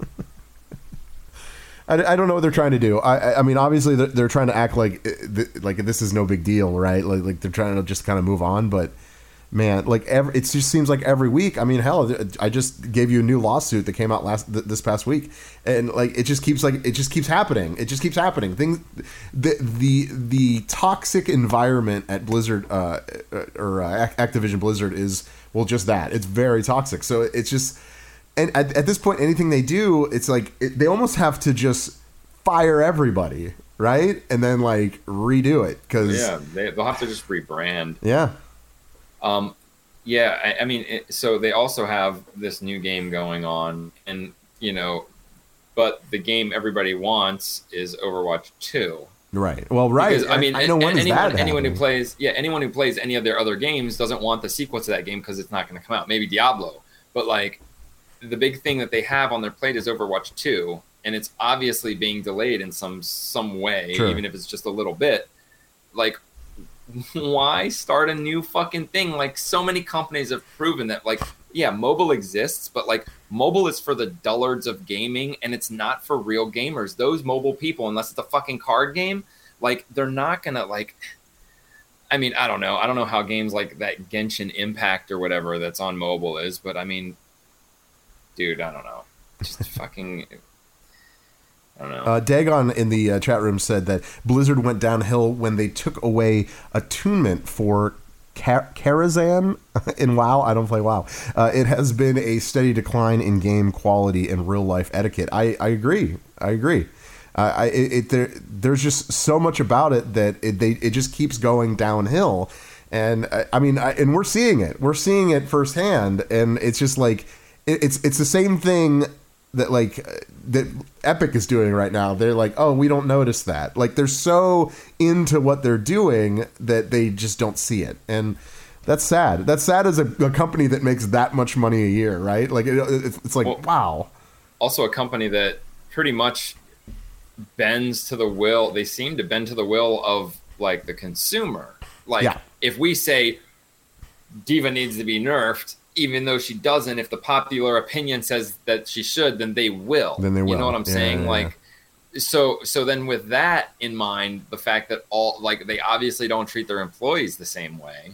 I don't know what they're trying to do. I mean, obviously they're trying to act like this is no big deal, right? Like they're trying to just kind of move on. But man, like it just seems like every week. I mean, hell, I just gave you a new lawsuit that came out this past week, and like it just keeps happening. It just keeps happening. Things, the toxic environment at Blizzard or Activision Blizzard is just that. It's very toxic. So it's just. And at this point, anything they do, it's like they almost have to just fire everybody, right? And then like redo it because they'll have to just rebrand. Yeah. I mean, so they also have this new game going on, and but the game everybody wants is Overwatch 2. Right. Well, right. Because, I mean, I know anyone who plays any of their other games doesn't want the sequel to that game because it's not going to come out. Maybe Diablo, but like. The big thing that they have on their plate is Overwatch 2, and it's obviously being delayed in some way, Sure. Even if it's just a little bit. Like, why start a new fucking thing? Like, so many companies have proven that, like, yeah, mobile exists, but, like, mobile is for the dullards of gaming, and it's not for real gamers. Those mobile people, unless it's a fucking card game, like, they're not gonna, like... I mean, I don't know. I don't know how games like that Genshin Impact or whatever that's on mobile is, but I mean, dude, I don't know. Just fucking, I don't know. Dagon in the chat room said that Blizzard went downhill when they took away attunement for Karazhan in WoW. I don't play WoW. It has been a steady decline in game quality and real life etiquette. I agree. There's just so much about it that it just keeps going downhill, and and we're seeing it. We're seeing it firsthand, and it's just like it's the same thing that that Epic is doing right now. They're like, oh, we don't notice that. Like, they're so into what they're doing that they just don't see it, and that's sad. That's sad as a company that makes that much money a year, right? Like, it's like, well, wow. Also, a company that pretty much bends to the will. They seem to bend to the will of like the consumer. Like, if we say Diva needs to be nerfed, even though she doesn't, if the popular opinion says that she should, then they will. Then they will. You know what I'm saying? Like, so then with that in mind, the fact that they obviously don't treat their employees the same way.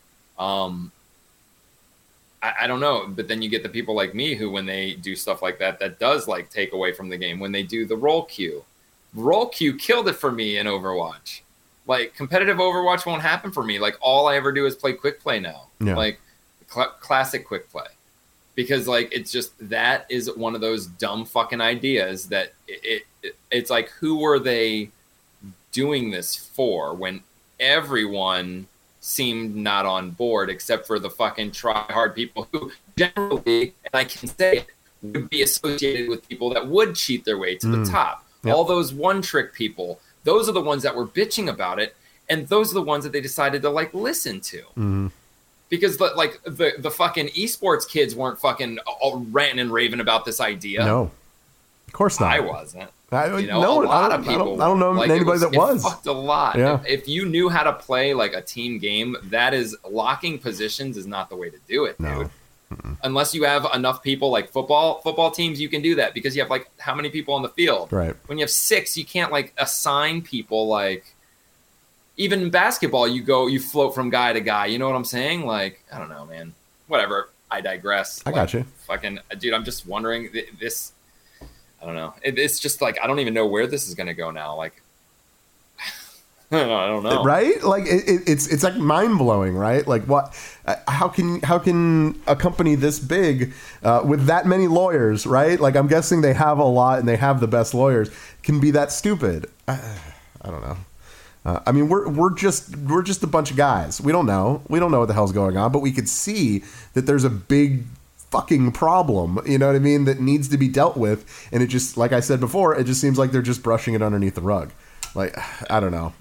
I don't know, but then you get the people like me who, when they do stuff like that does like take away from the game. When they do the roll queue killed it for me in Overwatch. Like, competitive Overwatch won't happen for me. Like, all I ever do is play quick play now. Yeah. Like classic quick play, because like it's just, that is one of those dumb fucking ideas that it's like, who were they doing this for when everyone seemed not on board except for the fucking try hard people who generally, and I can say it, would be associated with people that would cheat their way to the top. Yep. All those one trick people, those are the ones that were bitching about it, and those are the ones that they decided to like listen to. Mm-hmm. Because the fucking esports kids weren't fucking all ranting and raving about this idea. No, of course not. I wasn't. A lot of people. I don't know anybody that was. It fucked a lot. Yeah. If you knew how to play like a team game, that is, locking positions is not the way to do it, dude. Mm-mm. Unless you have enough people, like football teams, you can do that because you have like how many people on the field. Right. When you have 6, you can't like assign people like. Even in basketball, you float from guy to guy. You know what I'm saying? Like, I don't know, man. Whatever. I digress. I got you. Fucking, dude, I'm just wondering this. I don't know. It's just like, I don't even know where this is going to go now. Like, I don't know. Right? Like, it's like mind blowing, right? Like, what? How can a company this big with that many lawyers, right? Like, I'm guessing they have a lot and they have the best lawyers, can be that stupid? I don't know. I mean, we're just a bunch of guys. We don't know what the hell's going on, but we could see that there's a big fucking problem, you know what I mean, that needs to be dealt with. And it just, like I said before, it just seems like they're just brushing it underneath the rug. Like, I don't know.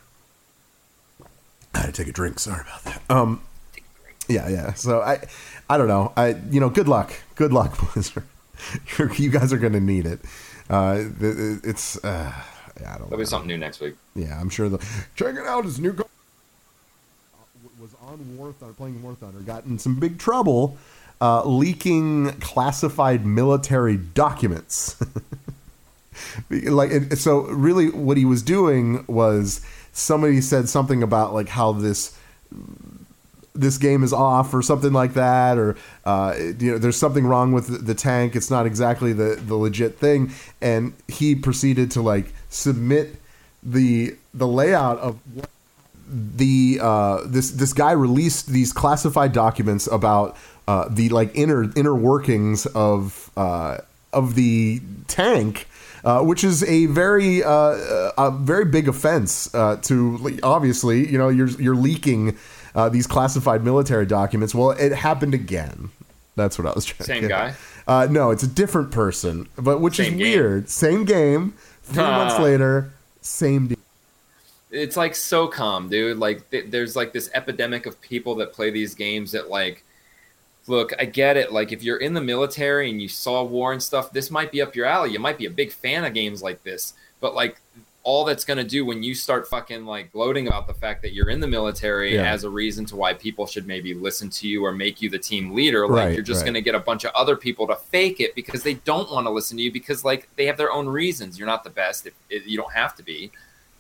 I had to take a drink. Sorry about that. Yeah. So I don't know. Good luck, Blizzard. You guys are going to need it. It's. Yeah, There'll be something new next week. Yeah, I'm sure. Check it out. His new was on War Thunder, playing War Thunder. Got in some big trouble, leaking classified military documents. So really, what he was doing was, somebody said something about like how this game is off or something like that, or there's something wrong with the tank. It's not exactly the legit thing, and he proceeded to like submit the layout of what this guy released these classified documents about the like inner workings of the tank. Which is a very big offense to, obviously, you're leaking these classified military documents. Well, it happened again. That's what I was trying to get. Guy? No, it's a different person, but which is weird. Same game, 3 months later, same deal. It's like SOCOM, dude. Like, there's like this epidemic of people that play these games that like, look, I get it. Like, if you're in the military and you saw war and stuff, this might be up your alley. You might be a big fan of games like this. But, like, all that's going to do when you start fucking, like, gloating about the fact that you're in the military as a reason to why people should maybe listen to you or make you the team leader, like, you're just going to get a bunch of other people to fake it because they don't want to listen to you because, like, they have their own reasons. You're not the best. You don't have to be.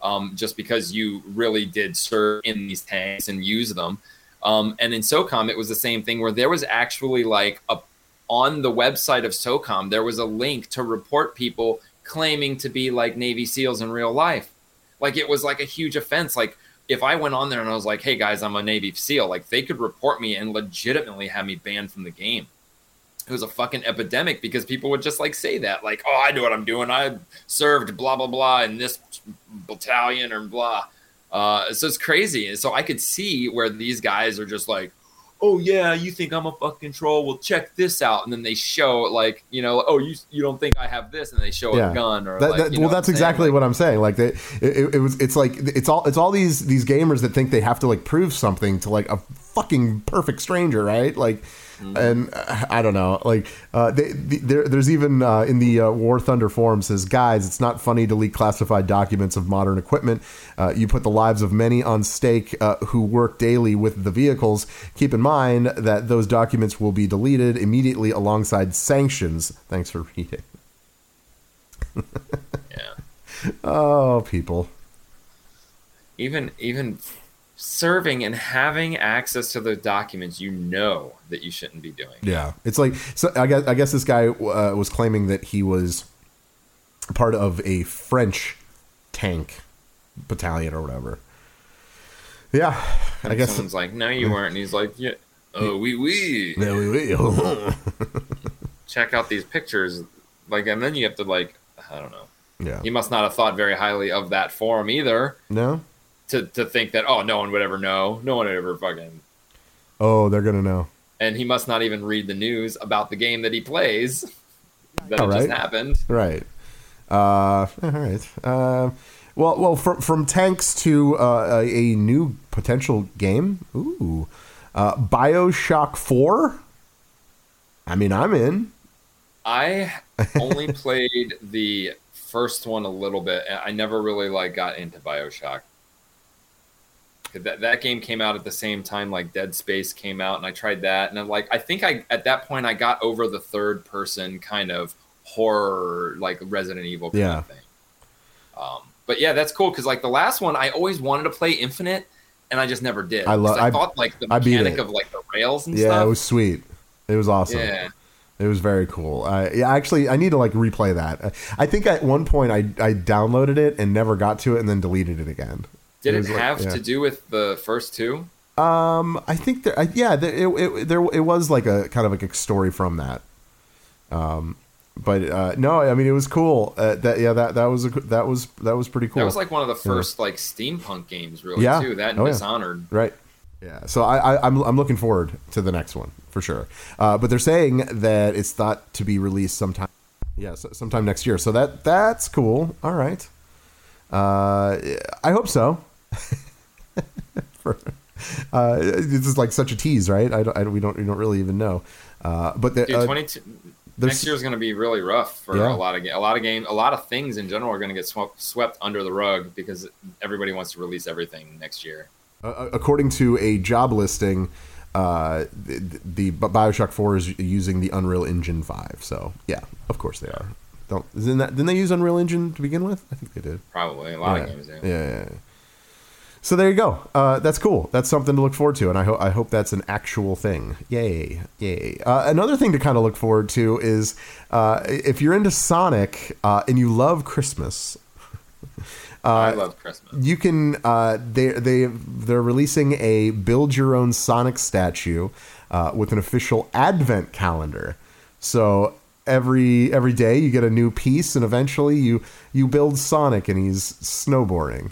just because you really did serve in these tanks and use them. And in SOCOM, it was the same thing where there was actually like on the website of SOCOM, there was a link to report people claiming to be like Navy SEALs in real life. Like it was like a huge offense. Like if I went on there and I was like, hey guys, I'm a Navy SEAL, like they could report me and legitimately have me banned from the game. It was a fucking epidemic because people would just like say that, like, oh, I know what I'm doing. I served blah, blah, blah in this battalion or blah. So it's crazy. And so I could see where these guys are just like, oh yeah, you think I'm a fucking troll? Well, check this out. And then they show like, oh, you don't think I have this? And they show a gun or that's exactly what I'm saying. Like it's all these gamers that think they have to like prove something to like a fucking perfect stranger, right? Like, and I don't know, like there's even in the War Thunder forum says, guys, it's not funny to leak classified documents of modern equipment. You put the lives of many on stake who work daily with the vehicles. Keep in mind that those documents will be deleted immediately alongside sanctions. Thanks for reading. Yeah. Oh, people. Even serving and having access to the documents, that you shouldn't be doing. Yeah, it's like, so I guess this guy was claiming that he was part of a French tank battalion or whatever. Yeah, and I guess someone's like, no, you weren't, and he's like, yeah, oh, oui. Yeah, oui. Check out these pictures, like, and then you have to like, I don't know. Yeah, he must not have thought very highly of that forum either. No. To think that, oh, no one would ever know. No one would ever fucking... Oh, they're going to know. And he must not even read the news about the game that he plays. Just happened. Right. All right. Well, from tanks to a new potential game. Ooh. BioShock 4? I mean, I'm in. I only played the first one a little bit. I never really got into BioShock. That game came out at the same time like Dead Space came out, and I tried that, and I think at that point I got over the third person kind of horror like Resident Evil kind of thing. But yeah, that's cool because like the last one I always wanted to play Infinite, and I just never did. I thought like the mechanic of like the rails and stuff. Yeah, it was sweet. It was awesome. Yeah. It was very cool. Actually, I need to like replay that. I think at one point I downloaded it and never got to it, and then deleted it again. Did it have to do with the first two? I think there was like a kind of like a story from that. But no, I mean it was cool. That was pretty cool. That was like one of the first like steampunk games, really too. That and Dishonored, right? Yeah. So I'm looking forward to the next one for sure. But they're saying that it's thought to be released sometime. Yeah, sometime next year. So that's cool. All right. I hope so. This is like such a tease, right? We don't really even know. But the, 22 next year is going to be really rough for a lot of things in general are going to get swept under the rug because everybody wants to release everything next year. According to a job listing, the BioShock 4 is using the Unreal Engine 5. So yeah, of course they are. Didn't they use Unreal Engine to begin with? I think they did. Probably a lot of games do. Yeah. So there you go. That's cool. That's something to look forward to, and I hope that's an actual thing. Yay. Another thing to kind of look forward to is if you're into Sonic and you love Christmas. I love Christmas. You can. They're releasing a build your own Sonic statue with an official Advent calendar. So every day you get a new piece, and eventually you build Sonic, and he's snowboarding.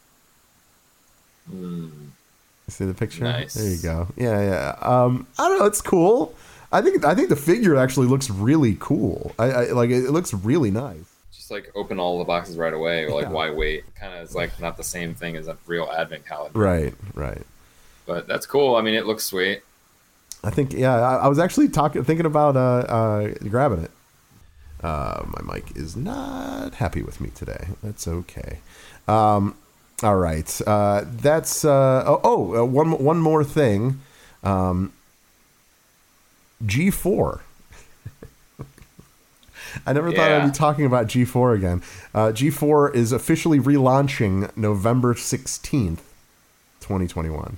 See the picture? Nice. There you go. Yeah. I don't know. It's cool. I think the figure actually looks really cool. I like it. It looks really nice. Just like open all the boxes right away. Like why wait? Kind of is like not the same thing as a real Advent calendar. Right. But that's cool. I mean, it looks sweet. I think I was actually thinking about grabbing it. My mic is not happy with me today. That's okay. All right. That's one more thing. G4. I never thought I'd be talking about G4 again. G4 is officially relaunching November 16th, 2021.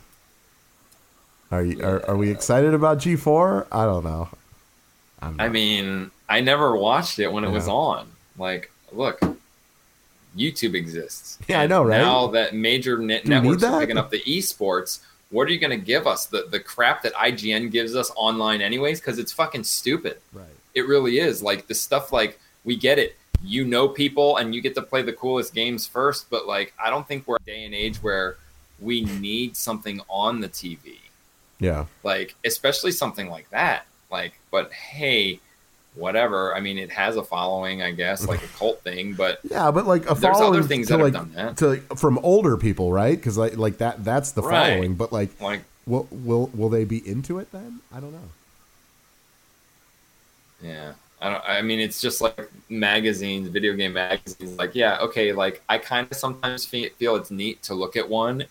Are we excited about G4? I don't know. I mean, I never watched it when it was on. Like, look, YouTube exists. Yeah, I know, right? Now that major networks are picking up the esports, what are you going to give us? The crap that IGN gives us online anyways? Because it's fucking stupid. Right. It really is. Like, the stuff, like, we get it. You know people, and you get to play the coolest games first, but, like, I don't think we're in a day and age where we need something on the TV. Yeah. Like, especially something like that. Like, but hey, whatever. I mean, it has a following, I guess, like a cult thing, but yeah, but like a there's following other things that have done that from older people, right? Because like that's the following. But like will they be into it then? I don't know. Yeah, I mean, it's just like magazines, video game magazines. Like, yeah, okay. Like, I kind of sometimes feel it's neat to look at one,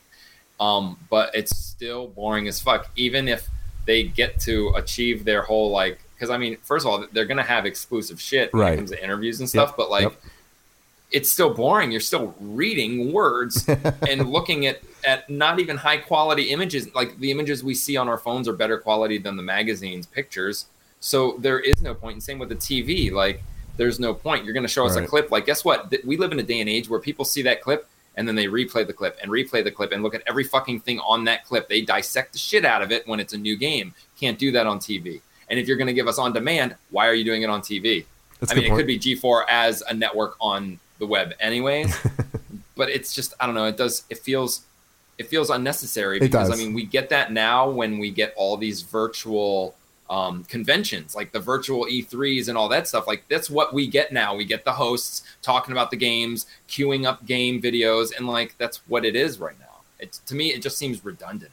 but it's still boring as fuck. Even if they get to achieve their whole, like, because I mean, first of all, they're gonna have exclusive shit when it comes to interviews and stuff, but like, it's still boring. You're still reading words and looking at not even high quality images. Like, the images we see on our phones are better quality than the magazine's pictures. So there is no point. And same with the TV. Like, there's no point. You're gonna show us a clip. Like, guess what? We live in a day and age where people see that clip and then they replay the clip and look at every fucking thing on that clip. They dissect the shit out of it when it's a new game. Can't do that on TV. And if you're going to give us on demand, why are you doing it on TV? I mean, it could be G4 as a network on the web anyways, but it's just, I don't know. It feels unnecessary because I mean, we get that now when we get all these virtual conventions, like the virtual E3s and all that stuff. Like, that's what we get now. We get the hosts talking about the games, queuing up game videos, and like, that's what it is right now. To me, it just seems redundant.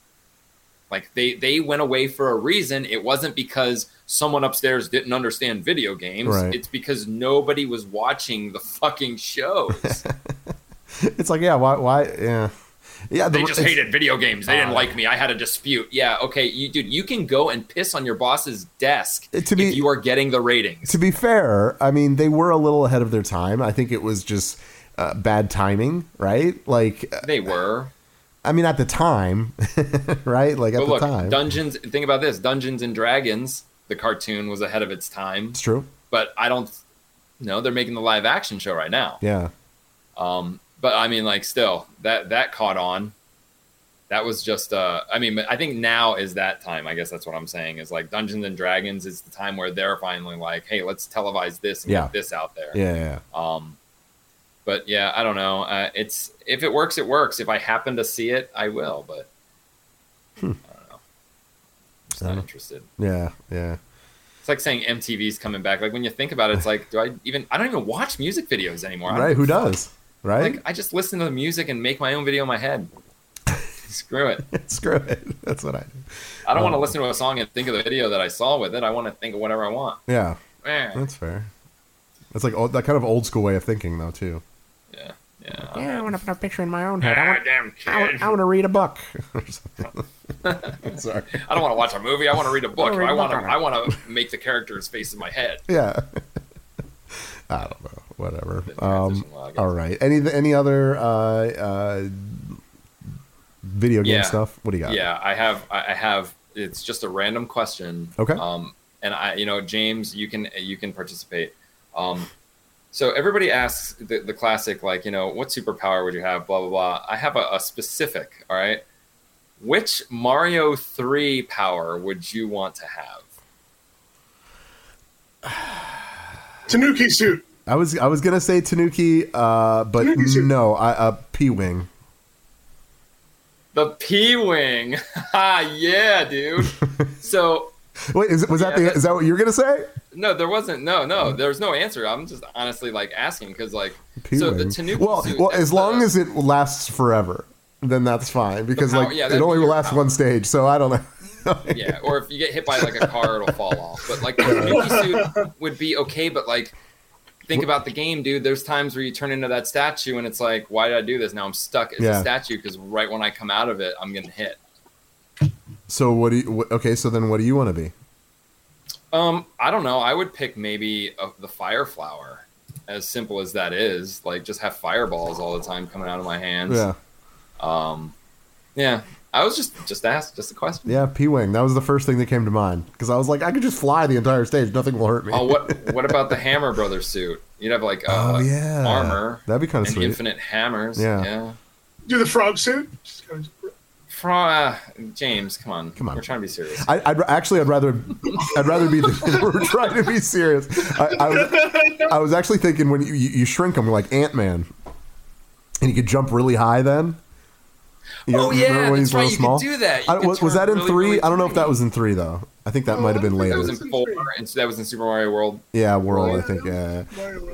Like, they went away for a reason. It wasn't because someone upstairs didn't understand video games. Right. It's because nobody was watching the fucking shows. It's like, yeah, why? Yeah. Yeah, they just hated video games. They didn't like me. I had a dispute. Yeah, okay, you can go and piss on your boss's desk if you are getting the ratings. To be fair, I mean, they were a little ahead of their time. I think it was just bad timing, right? Like, they were. I mean, at the time, right? Like, at the time. Dungeons. Think about this: Dungeons and Dragons, the cartoon, was ahead of its time. It's true. But I don't know. They're making the live action show right now. Yeah. But I mean, like, still, that caught on. That was just, I mean, I think now is that time. I guess that's what I'm saying, is like Dungeons and Dragons is the time where they're finally like, hey, let's televise this and get this out there. Yeah. But yeah, I don't know. If it works, it works. If I happen to see it, I will. But I don't know. Just not interested. Yeah. It's like saying MTV's coming back. Like, when you think about it, it's like, I don't even watch music videos anymore. Right? Who does? Right? Like, I just listen to the music and make my own video in my head. Screw it. Screw it. That's what I do. I don't want to listen to a song and think of the video that I saw with it. I want to think of whatever I want. Yeah. That's fair. That's like that kind of old school way of thinking, though, too. Yeah. I want to put a picture in my own head. I want to read a book. Sorry. I don't want to watch a movie. I want to read a book. I want to make the character's face in my head. Yeah. I don't know. Whatever. All right. Any other video game stuff? What do you got? Yeah, I have. It's just a random question. Okay. And James, you can participate. So everybody asks the classic, like, what superpower would you have? Blah blah blah. I have a specific. All right. Which Mario 3 power would you want to have? Tanuki suit. I was gonna say Tanuki, but no, P-Wing. The P-Wing. Yeah, dude. So wait, is that what you're gonna say? No, there wasn't. No, there's no answer. I'm just honestly like asking because like P-Wing. So the Tanuki suit. Well, as long as it lasts forever, then that's fine because it only lasts one stage. So I don't know. Yeah, or if you get hit by like a car, it'll fall off. But like the Tanuki suit would be okay. But like, think about the game, dude. There's times where you turn into that statue, and it's like, why did I do this? Now I'm stuck as a statue because right when I come out of it, I'm getting hit. So so then what do you want to be? I don't know. I would pick maybe the fire flower. As simple as that is, like just have fireballs all the time coming out of my hands. Yeah. Yeah. I was just asked a question. Yeah, P-Wing. That was the first thing that came to mind because I was like, I could just fly the entire stage. Nothing will hurt me. Oh, what about the Hammer Brothers suit? You'd have like armor. That'd be kind of sweet. Infinite hammers. Yeah. Do the frog suit. James, come on. We're trying to be serious. I'd rather be. We're trying to be serious. I was actually thinking when you shrink them like Ant-Man, and you could jump really high. Then. That's right. You could do that. Was that in really, 3? Really I don't know if that was in 3 though. I think that might have been later. That was in 4, and so that was in Super Mario World. Yeah, World. I think. Yeah.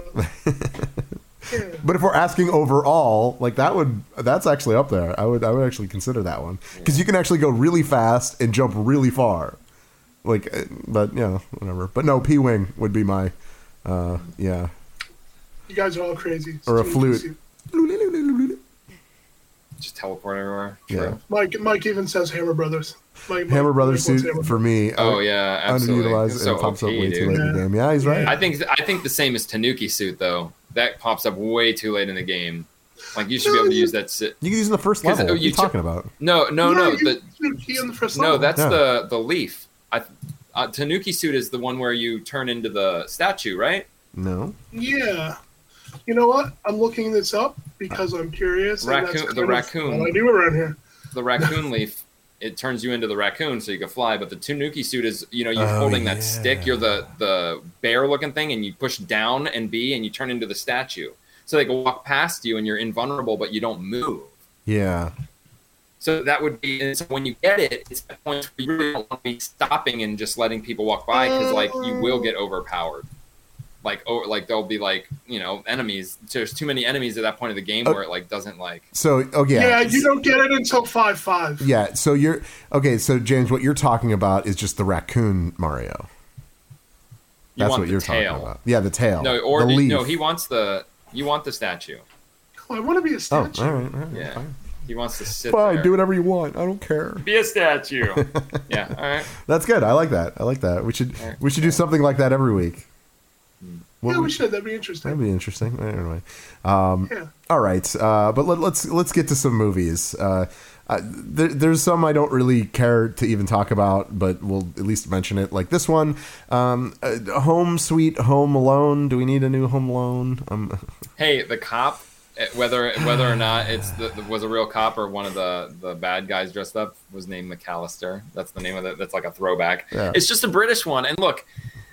But if we're asking overall, like that's actually up there. I would actually consider that one because you can actually go really fast and jump really far. Like, but whatever. But no, P-Wing would be my, yeah. You guys are all crazy. Or a flute. Just teleport everywhere. True. Yeah. Mike even says Hammer Brothers. Hammer Brothers suit for me. Oh yeah, absolutely. Underutilized so and pops OP, up way dude. too late in the game. Yeah, he's right. I think the same as Tanuki suit though. That pops up way too late in the game. Like you should be able to use that. You can use it in the first level. What are you talking about? No. In the first level. No, that's the leaf. Tanuki suit is the one where you turn into the statue, right? No. Yeah. You know what? I'm looking this up because I'm curious. The raccoon. All I do around here. The raccoon leaf. It turns you into the raccoon so you can fly, but the Tanuki suit is, you're holding that stick. You're the bear-looking thing, and you push down and B, and you turn into the statue. So they can walk past you, and you're invulnerable, but you don't move. Yeah. So that would be, and so when you get it, it's that point where you really don't want to be stopping and just letting people walk by, because, like, you will get overpowered. Like there'll be enemies. There's too many enemies at that point of the game where it doesn't like. So yeah, you don't get it until 5-5. Yeah, so you're okay. So James, what you're talking about is just the raccoon Mario. That's what you're talking about. Yeah, the tail. No, or the leaf. No, he wants you want the statue. Oh, I want to be a statue. Oh, all right, yeah. Fine. He wants to sit Fine, there. do whatever you want. I don't care. Be a statue. Yeah, all right. That's good. I like that. We should do something like that every week. We should. That'd be interesting. That'd be interesting. Anyway, all right. But let's get to some movies. There's some I don't really care to even talk about, but we'll at least mention it. Like this one, Home Sweet Home Alone. Do we need a new Home Alone? Hey, the cop. Whether or not was a real cop or one of the bad guys dressed up was named McAllister. That's the name of it. That's like a throwback. Yeah. It's just a British one. And look.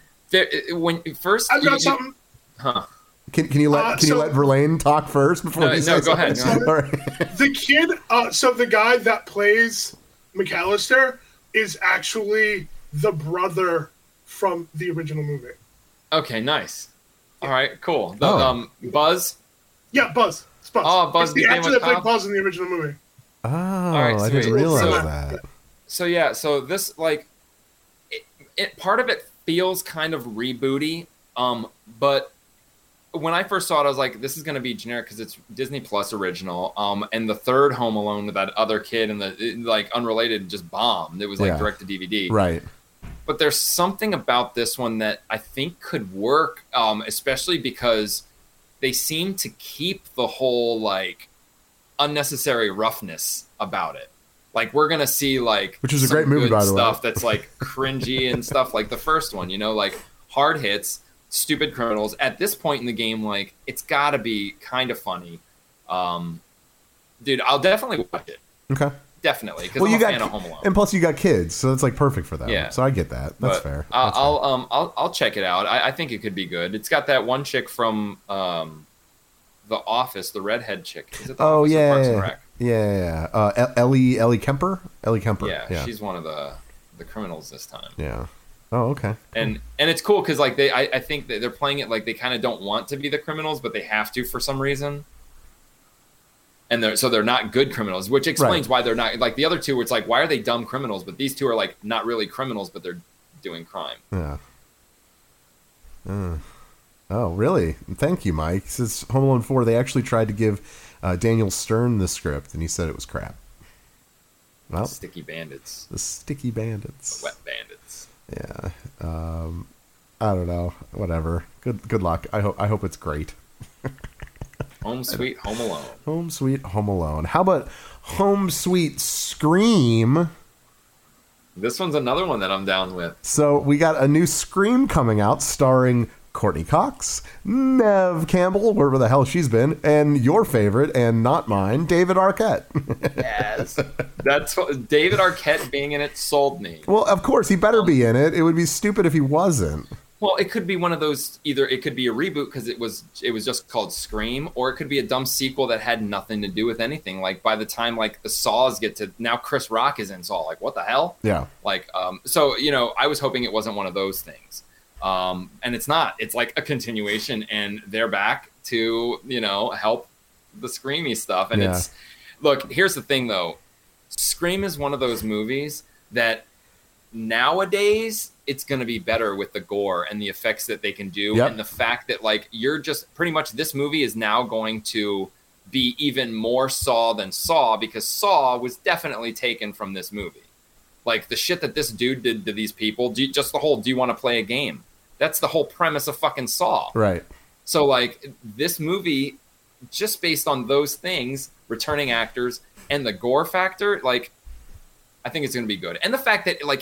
I've got something. Huh? Can you let Verlaine talk first before you say no, go ahead. All right. The kid, so the guy that plays McAllister is actually the brother from the original movie. Okay, nice. All right, cool. Buzz. Yeah, Buzz. It's Buzz. Oh, Buzz it's the became actor a that played cop? Buzz in the original movie. Oh, right, I didn't realize that. So this part of it feels kind of rebooty, but when I first saw it, I was like, this is going to be generic because it's Disney Plus original, and the third Home Alone with that other kid and the unrelated just bombed. It was direct to DVD. Right. But there's something about this one that I think could work, especially because they seem to keep the whole unnecessary roughness about it. Like we're gonna see which is a great movie, by the way. Stuff that's cringy and stuff like the first one, hard hits, stupid criminals. At this point in the game, it's got to be kind of funny. Dude, I'll definitely watch it. Okay. Definitely, because I'm a fan of Home Alone. And plus, you got kids, so it's perfect for them. Yeah. So I get that. That's fair. I'll check it out. I think it could be good. It's got that one chick from The Office, the redhead chick. Is it The Office or Parks and Rec? Yeah. Ellie Kemper. Ellie Kemper. Yeah, she's one of the criminals this time. Yeah. Oh, okay. And it's cool because I think that they're playing it they kind of don't want to be the criminals, but they have to for some reason. And they're not good criminals, which explains why they're not the other two. Where it's why are they dumb criminals? But these two are not really criminals, but they're doing crime. Yeah. Oh, really? Thank you, Mike. It says Home Alone 4. They actually tried to give Daniel Stern the script, and he said it was crap. Well, Sticky Bandits. The Sticky Bandits. The Wet Bandits. Yeah. I don't know. Whatever. Good luck. I hope it's great. Home Sweet Home Alone. Home Sweet Home Alone. How about Home Sweet Scream? This one's another one that I'm down with. So we got a new Scream coming out starring Courtney Cox, Nev Campbell, wherever the hell she's been, and your favorite, and not mine, David Arquette. Yes. That's what, David Arquette being in it sold me. Well, of course, he better be in it. It would be stupid if he wasn't. Well, it could be one of those, either it could be a reboot because it was just called Scream, or it could be a dumb sequel that had nothing to do with anything. Like by the time like the Saws get to, now Chris Rock is in Saw. Like what the hell? Yeah. Like, so, I was hoping it wasn't one of those things. And it's not. It's like a continuation, and they're back to, help the Screamy stuff. And Yeah. Look, here's the thing though. Scream is one of those movies that nowadays it's going to be better with the gore and the effects that they can do. Yep. And the fact that like, you're just pretty much, this movie is now going to be even more Saw than Saw, because Saw was definitely taken from this movie. Like the shit that this dude did to these people, do you want to play a game? That's the whole premise of fucking Saw. Right. So like this movie, just based on those things, returning actors and the gore factor, like I think it's going to be good. And the fact that like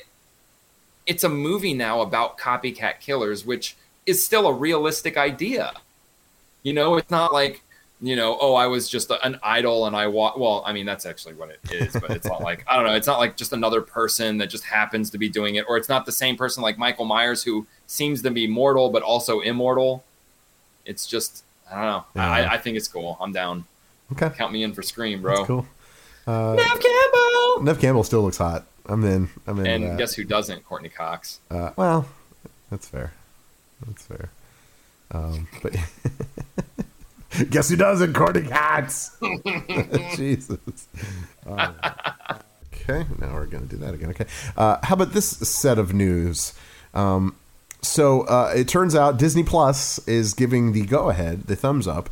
it's a movie now about copycat killers, which is still a realistic idea. It's not like, I was just an idol and well, I mean, that's actually what it is, but it's not like, I don't know. It's not like just another person that just happens to be doing it, or it's not the same person like Michael Myers who seems to be mortal, but also immortal. It's just, I don't know. Yeah. I think it's cool. I'm down. Okay. Count me in for Scream, bro. That's cool. Nev Campbell. Nev Campbell still looks hot. I'm in. And that. guess who doesn't? Courtney Cox. Well, that's fair. That's fair. But guess who doesn't? Courtney Cox. Jesus. Okay, now we're gonna do that again. Okay. How about this set of news? So it turns out Disney Plus is giving the go-ahead, the thumbs up,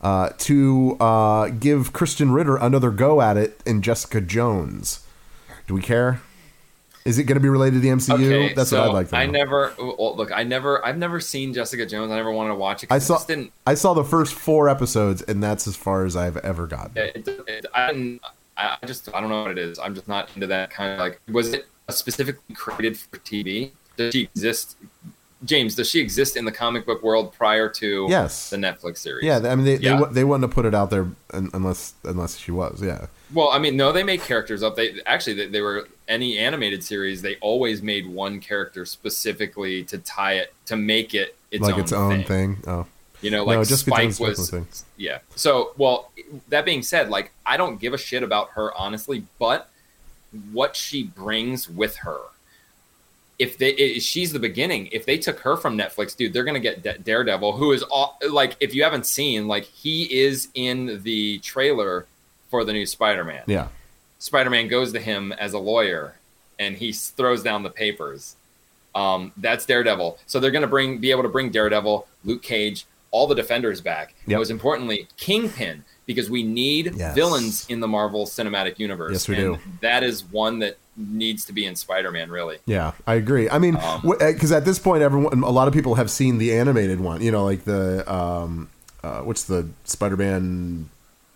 to give Kristen Ritter another go at it in Jessica Jones. Do we care? Is it going to be related to the MCU? Okay, That's so what I'd like to know. I've never seen Jessica Jones. I never wanted to watch it. I saw the first 4 episodes, and that's as far as I've ever gotten. I don't know what it is. I'm just not into that kind of like. Was it specifically created for TV? Does she exist? James, does she exist in the comic book world prior to the Netflix series? Yeah, I mean, they wouldn't have put it out there unless she was. Yeah. Well, I mean, no, they make characters up. They were any animated series. They always made one character specifically to tie it, to make it its own thing. Oh, like Spike was. Yeah. So, well, that being said, like I don't give a shit about her honestly, but what she brings with her. She's the beginning. If they took her from Netflix, dude, they're gonna get Daredevil, who is like, if you haven't seen, like he is in the trailer for the new Spider-Man. Yeah, Spider-Man goes to him as a lawyer, and he throws down the papers. That's Daredevil. So they're gonna be able to bring Daredevil, Luke Cage, all the Defenders back. Yep. Most importantly, Kingpin, because we need villains in the Marvel Cinematic Universe. Yes, we do. That is one that needs to be in Spider-Man, really. Yeah, I agree. I mean, because at this point, a lot of people have seen the animated one. Like the what's the Spider-Man?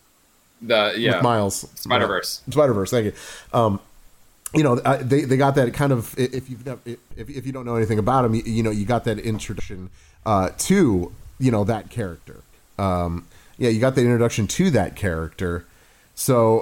With Miles Spider-Verse. Spider-Verse. Thank you. They got that kind of, if you don't know anything about him, you got that introduction to that character. You got the introduction to that character. So,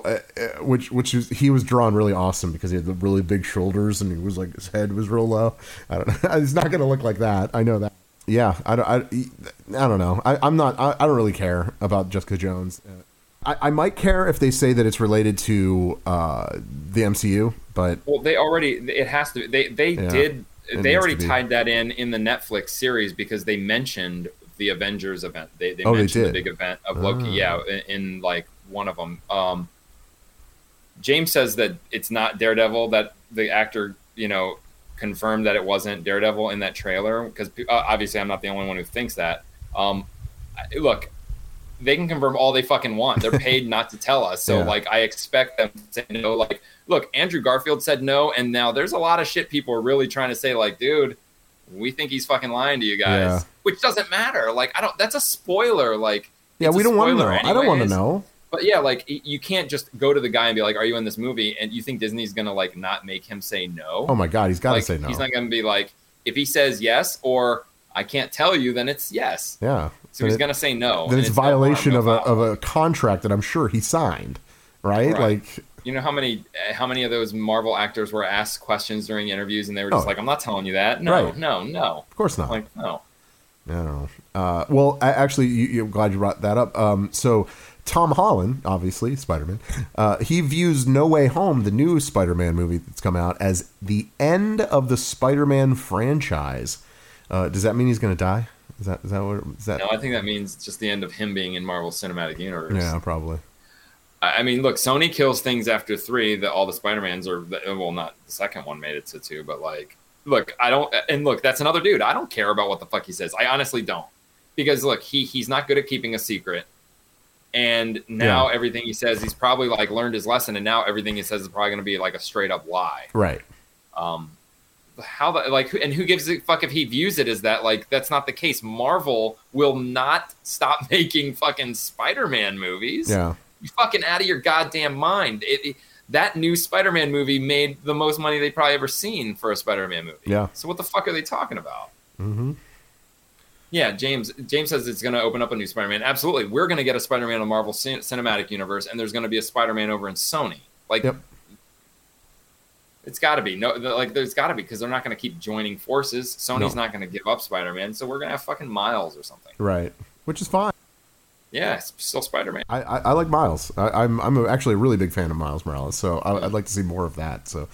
he was drawn really awesome because he had the really big shoulders and he was like, his head was real low. I don't know. He's not going to look like that. I know that. Yeah. I don't know. I don't really care about Jessica Jones. I might care if they say that it's related to the MCU, but it has to. They already tied that in the Netflix series because they mentioned the Avengers event. They mentioned the big event of Loki. Yeah, in like one of them. James says that it's not Daredevil, that the actor confirmed that it wasn't Daredevil in that trailer, because obviously I'm not the only one who thinks that. Look, they can confirm all they fucking want. They're paid not to tell us. So Yeah. like, I expect them to say no. Like, look, Andrew Garfield said no, and now there's a lot of shit people are really trying to say. Like, dude, we think he's fucking lying to you guys, Yeah. which doesn't matter. Like, I don't. That's a spoiler. Like, Yeah, it's we a don't want to know. spoiler I don't want to anyways. know. But yeah, like you can't just go to the guy and be like, "Are you in this movie?" And you think Disney's gonna like not make him say no? Oh my God, he's got to Like, say no. He's not gonna be like, if he says yes or I can't tell you, then it's yes. Yeah. So he's gonna say no. Then and it's no harm, violation no of foul. a contract that I'm sure he signed, right? Right. Like, You know how many of those Marvel actors were asked questions during interviews and they were just Oh. like, "I'm not telling you that." No, Right. no. of course not. Like, no. I don't know. Well, actually, I'm glad you brought that up. So Tom Holland, obviously Spider-Man, he views No Way Home, the new Spider-Man movie that's come out, as the end of the Spider-Man franchise. Does that mean he's going to die? Is that what? Is that? No, I think that means just the end of him being in Marvel Cinematic Universe. Yeah, probably. I mean, look, Sony kills things after 3 that all the Spider-Mans are, well, not the second one made it to 2, but like, look, that's another dude. I don't care about what the fuck he says. I honestly don't. Because look, he's not good at keeping a secret. And now everything he says, he's probably like learned his lesson. And now everything he says is probably going to be like a straight up lie. Right. And who gives a fuck if he views it as that? Like, that's not the case. Marvel will not stop making fucking Spider-Man movies. Yeah. You fucking out of your goddamn mind. That new Spider-Man movie made the most money they probably ever seen for a Spider-Man movie. Yeah. So what the fuck are they talking about? Mm-hmm. Yeah, James says it's going to open up a new Spider-Man. Absolutely. We're going to get a Spider-Man in the Marvel Cinematic Universe, and there's going to be a Spider-Man over in Sony. Like, Yep. It's got to be. There's got to be, because they're not going to keep joining forces. Sony's not going to give up Spider-Man, so we're going to have fucking Miles or something. Right. Which is fine. Yeah, it's still Spider-Man. I like Miles. I'm actually a really big fan of Miles Morales, so I'd like to see more of that. So,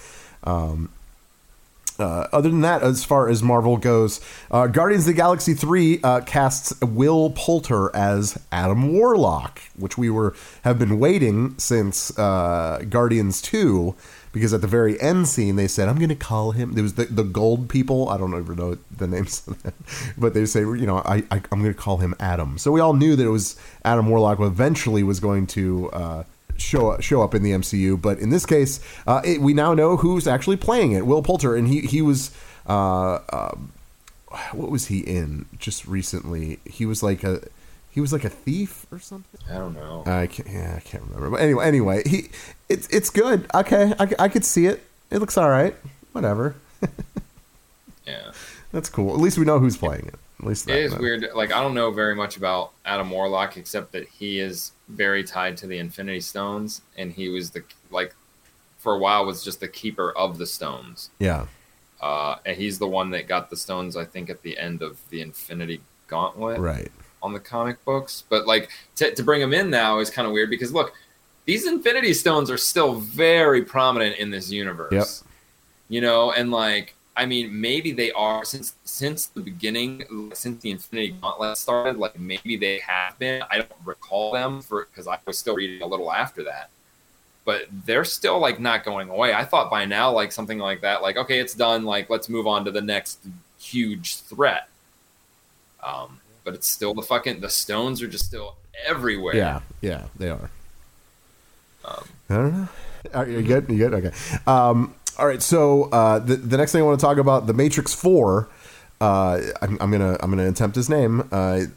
other than that, as far as Marvel goes, Guardians of the Galaxy 3 casts Will Poulter as Adam Warlock, which we have been waiting since Guardians 2. Because at the very end scene, they said, I'm going to call him. There was the gold people. I don't ever know the names of them. But they say, I'm going to call him Adam. So we all knew that it was Adam Warlock who eventually was going to show up in the MCU. But in this case, we now know who's actually playing it, Will Poulter. And he was, what was he in just recently? He was like a thief or something. I don't know. I can't remember. But anyway, it's good. Okay, I could see it. It looks all right. Whatever. Yeah, that's cool. At least we know who's playing it. At least it is weird. Like, I don't know very much about Adam Warlock except that he is very tied to the Infinity Stones, and he was for a while was just the keeper of the stones. Yeah. And he's the one that got the stones, I think, at the end of the Infinity Gauntlet. Right. On the comic books, but like to bring him in now is kind of weird because look, these Infinity Stones are still very prominent in this universe. Yep. And like, I mean, maybe they are since the beginning, since the Infinity Gauntlet started. Like, maybe they have been. I don't recall them because I was still reading a little after that. But they're still like not going away. I thought by now, like something like that, like, okay, it's done. Like, let's move on to the next huge threat. But it's still the stones are just still everywhere. Yeah, they are. I don't know. Are you good? You good? Okay. All right. So the next thing I want to talk about, The Matrix 4. I'm gonna attempt his name.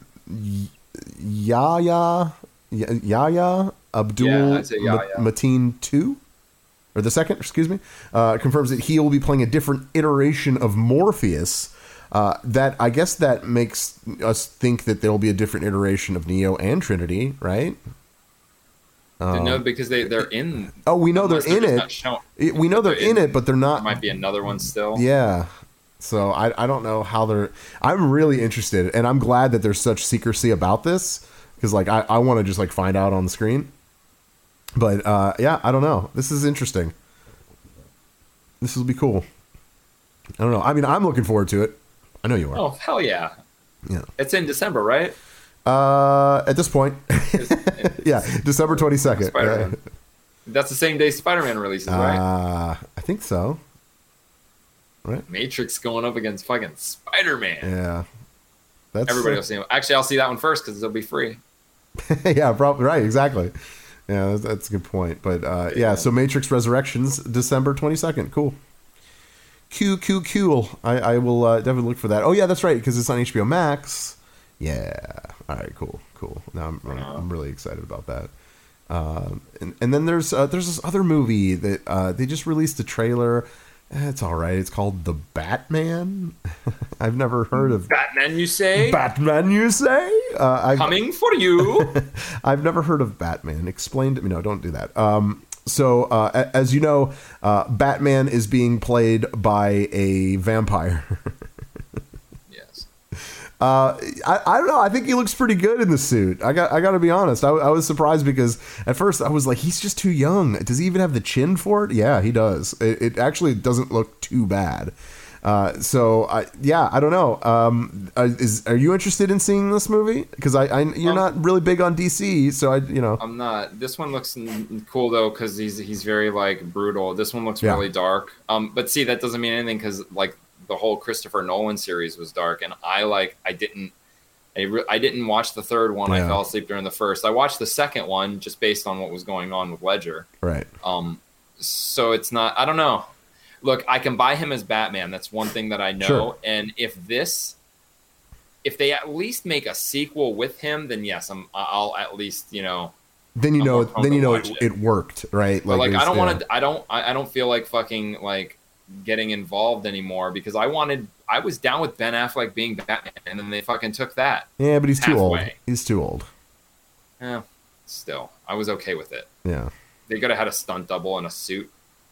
Yahya Abdul Mateen 2, or the second. Excuse me. Confirms that he will be playing a different iteration of Morpheus. That I guess that makes us think that there will be a different iteration of Neo and Trinity, right? No, because they're in. Oh, we know they're in it. We know they're in it, but they're not. There might be another one still. Yeah. So I don't know how they're. I'm really interested, and I'm glad that there's such secrecy about this because like I want to just like find out on the screen. But yeah, I don't know. This is interesting. This will be cool. I don't know. I mean, I'm looking forward to it. I know you are. Oh, hell yeah. Yeah. It's in December, right? At this point. Yeah, December 22nd. Right? That's the same day Spider-Man releases, right? I think so. Right? Matrix going up against fucking Spider-Man. Yeah. Everybody will see him. Actually, I'll see that one first because it'll be free. Yeah, probably right. Exactly. Yeah, that's a good point. But yeah, so Matrix Resurrections, December 22nd. Cool. Cool. I will definitely look for that. Oh yeah, that's right, because it's on HBO Max. Yeah. All right. Cool. Now I'm really excited about that. And then there's this other movie that they just released a trailer. It's all right. It's called The Batman. I've never heard of Batman, you say? Batman, you say? Coming for you. I've never heard of Batman. Explain to me. No, don't do that. So as you know, Batman is being played by a vampire. Yes. I don't know. I think he looks pretty good in the suit. I got to be honest. I was surprised because at first I was like, he's just too young. Does he even have the chin for it? Yeah, he does. It actually doesn't look too bad. I don't know. Are you interested in seeing this movie? Because you're not really big on DC, so I'm not. This one looks cool though because he's very like brutal. This one looks really dark. But see, that doesn't mean anything because like the whole Christopher Nolan series was dark, and I didn't watch the third one. I fell asleep during the first. I watched the second one just based on what was going on with Ledger. Right. So it's not. I don't know. Look, I can buy him as Batman. That's one thing that I know. Sure. And if they at least make a sequel with him, then yes, I'll at least Then it worked, right? But like I don't want to. I don't feel like fucking like getting involved anymore because I was down with Ben Affleck being Batman, and then they fucking took that. Yeah, but he's too old. He's too old. Yeah, still, I was okay with it. Yeah, they could have had a stunt double in a suit.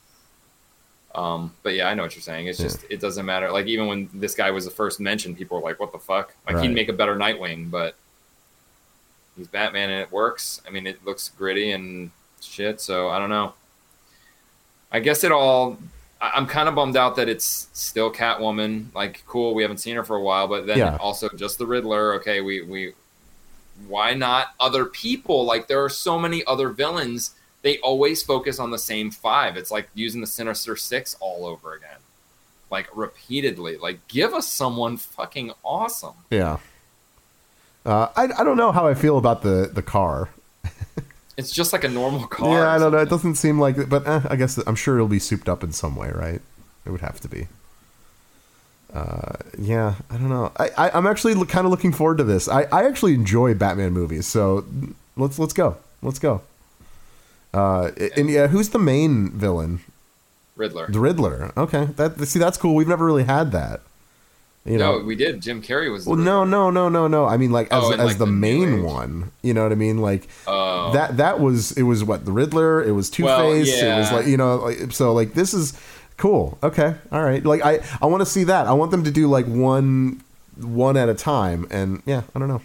But yeah, I know what you're saying. It's just it doesn't matter. Like even when this guy was the first mentioned, people were like, "What the fuck?" Like he'd make a better Nightwing, but he's Batman and it works. I mean, it looks gritty and shit. So I don't know. I guess I'm kind of bummed out that it's still Catwoman. Like, cool, we haven't seen her for a while, but then also just the Riddler. Okay, we why not other people? Like there are so many other villains. They always focus on the same five. It's like using the Sinister Six all over again. Like repeatedly. Like give us someone fucking awesome. Yeah. I don't know how I feel about the car. It's just like a normal car. Yeah, I don't know. It doesn't seem like it, but I guess I'm sure it'll be souped up in some way, right? It would have to be. Yeah, I don't know. I'm actually kind of looking forward to this. I actually enjoy Batman movies, so let's go. Let's go. And yeah, who's the main villain? Riddler. The Riddler. Okay, that's cool. We've never really had that. No, we did. Jim Carrey was. Well, no. I mean, like as the main one. You know what I mean? Like that was it. Was what the Riddler? It was Two-Face. It was like so like this is cool. Okay, all right. Like I want to see that. I want them to do like one at a time. And yeah, I don't know.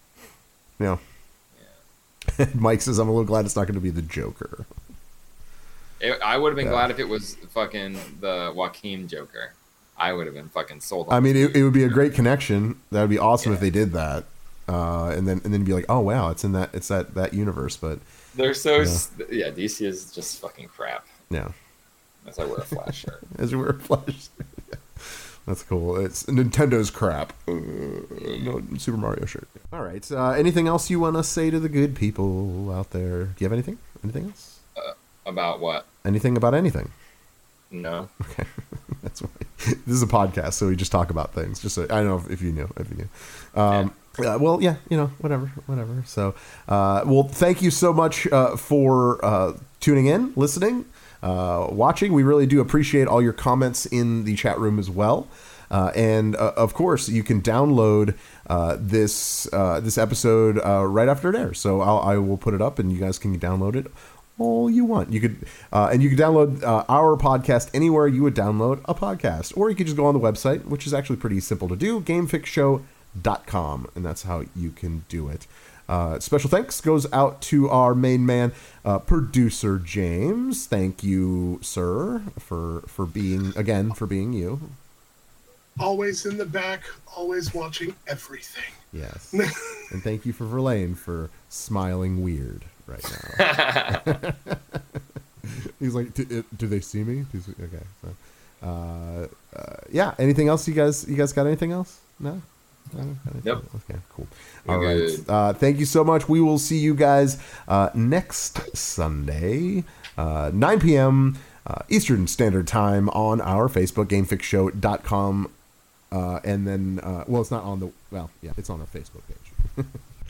Mike says, I'm a little glad it's not going to be the Joker. I would have been glad if it was fucking the Joaquin Joker. I would have been fucking sold on. I mean, it would be a great connection. That would be awesome if they did that. And then be like, oh, wow, it's that universe. But they're so... Yeah, DC is just fucking crap. Yeah. As I wear a Flash shirt. As you wear a Flash shirt. That's cool. It's Nintendo's crap. No Super Mario shirt. All right. Anything else you want to say to the good people out there? Do you have anything? Anything else? About what? Anything about anything? No. Okay. That's right. This is a podcast, so we just talk about things. Just so, I don't know if you knew. Well, yeah, whatever. So, well, thank you so much for tuning in, listening, watching. We really do appreciate all your comments in the chat room as well. And of course, you can download this episode right after it airs. So I will put it up, and you guys can download it all you want. You could and you can download our podcast anywhere you would download a podcast, or you could just go on the website, which is actually pretty simple to do, GameFixShow.com, and that's how you can do it. Special thanks goes out to our main man, producer James. Thank you, sir, for being you. Always in the back, always watching everything. Yes. And thank you for Verlaine for smiling weird right now. He's like, do they see me? Okay. So, yeah. Anything else? You guys got anything else? No? Yep. Okay, cool. You're All good. right. Thank you so much. We will see you guys next Sunday, 9 p.m. Eastern Standard Time on our Facebook, GameFixShow.com. And then, it's not on the, it's on our Facebook page.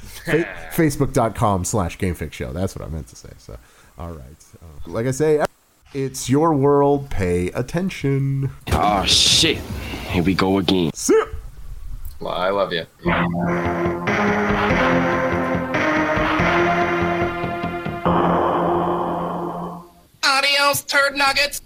Facebook.com/GameFixShow. That's what I meant to say. So, all right. Like I say, it's your world. Pay attention. Oh, shit. Here we go again. See ya. Well, I love you. Adios, turd nuggets.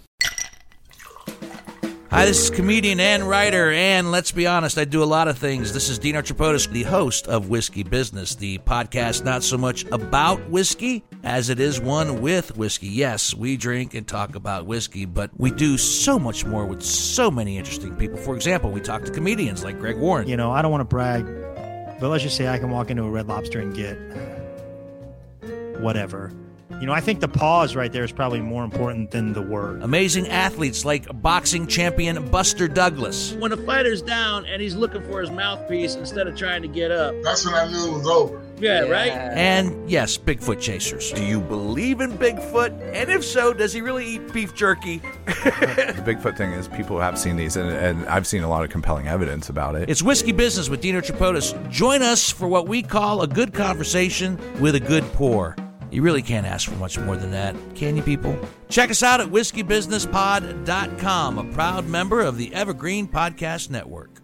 Hi, this is comedian and writer, and let's be honest, I do a lot of things. This is Dino Tripodis, the host of Whiskey Business, the podcast not so much about whiskey as it is one with whiskey. Yes, we drink and talk about whiskey, but we do so much more with so many interesting people. For example, we talk to comedians like Greg Warren. You know, I don't want to brag, but let's just say I can walk into a Red Lobster and get whatever. You know, I think the pause right there is probably more important than the word. Amazing athletes like boxing champion Buster Douglas. When a fighter's down and he's looking for his mouthpiece instead of trying to get up. That's when I knew it was over. Yeah, right? And yes, Bigfoot chasers. Do you believe in Bigfoot? And if so, does he really eat beef jerky? The Bigfoot thing is people have seen these, and I've seen a lot of compelling evidence about it. It's Whiskey Business with Dino Tripodis. Join us for what we call a good conversation with a good pour. You really can't ask for much more than that, can you, people? Check us out at whiskeybusinesspod.com, a proud member of the Evergreen Podcast Network.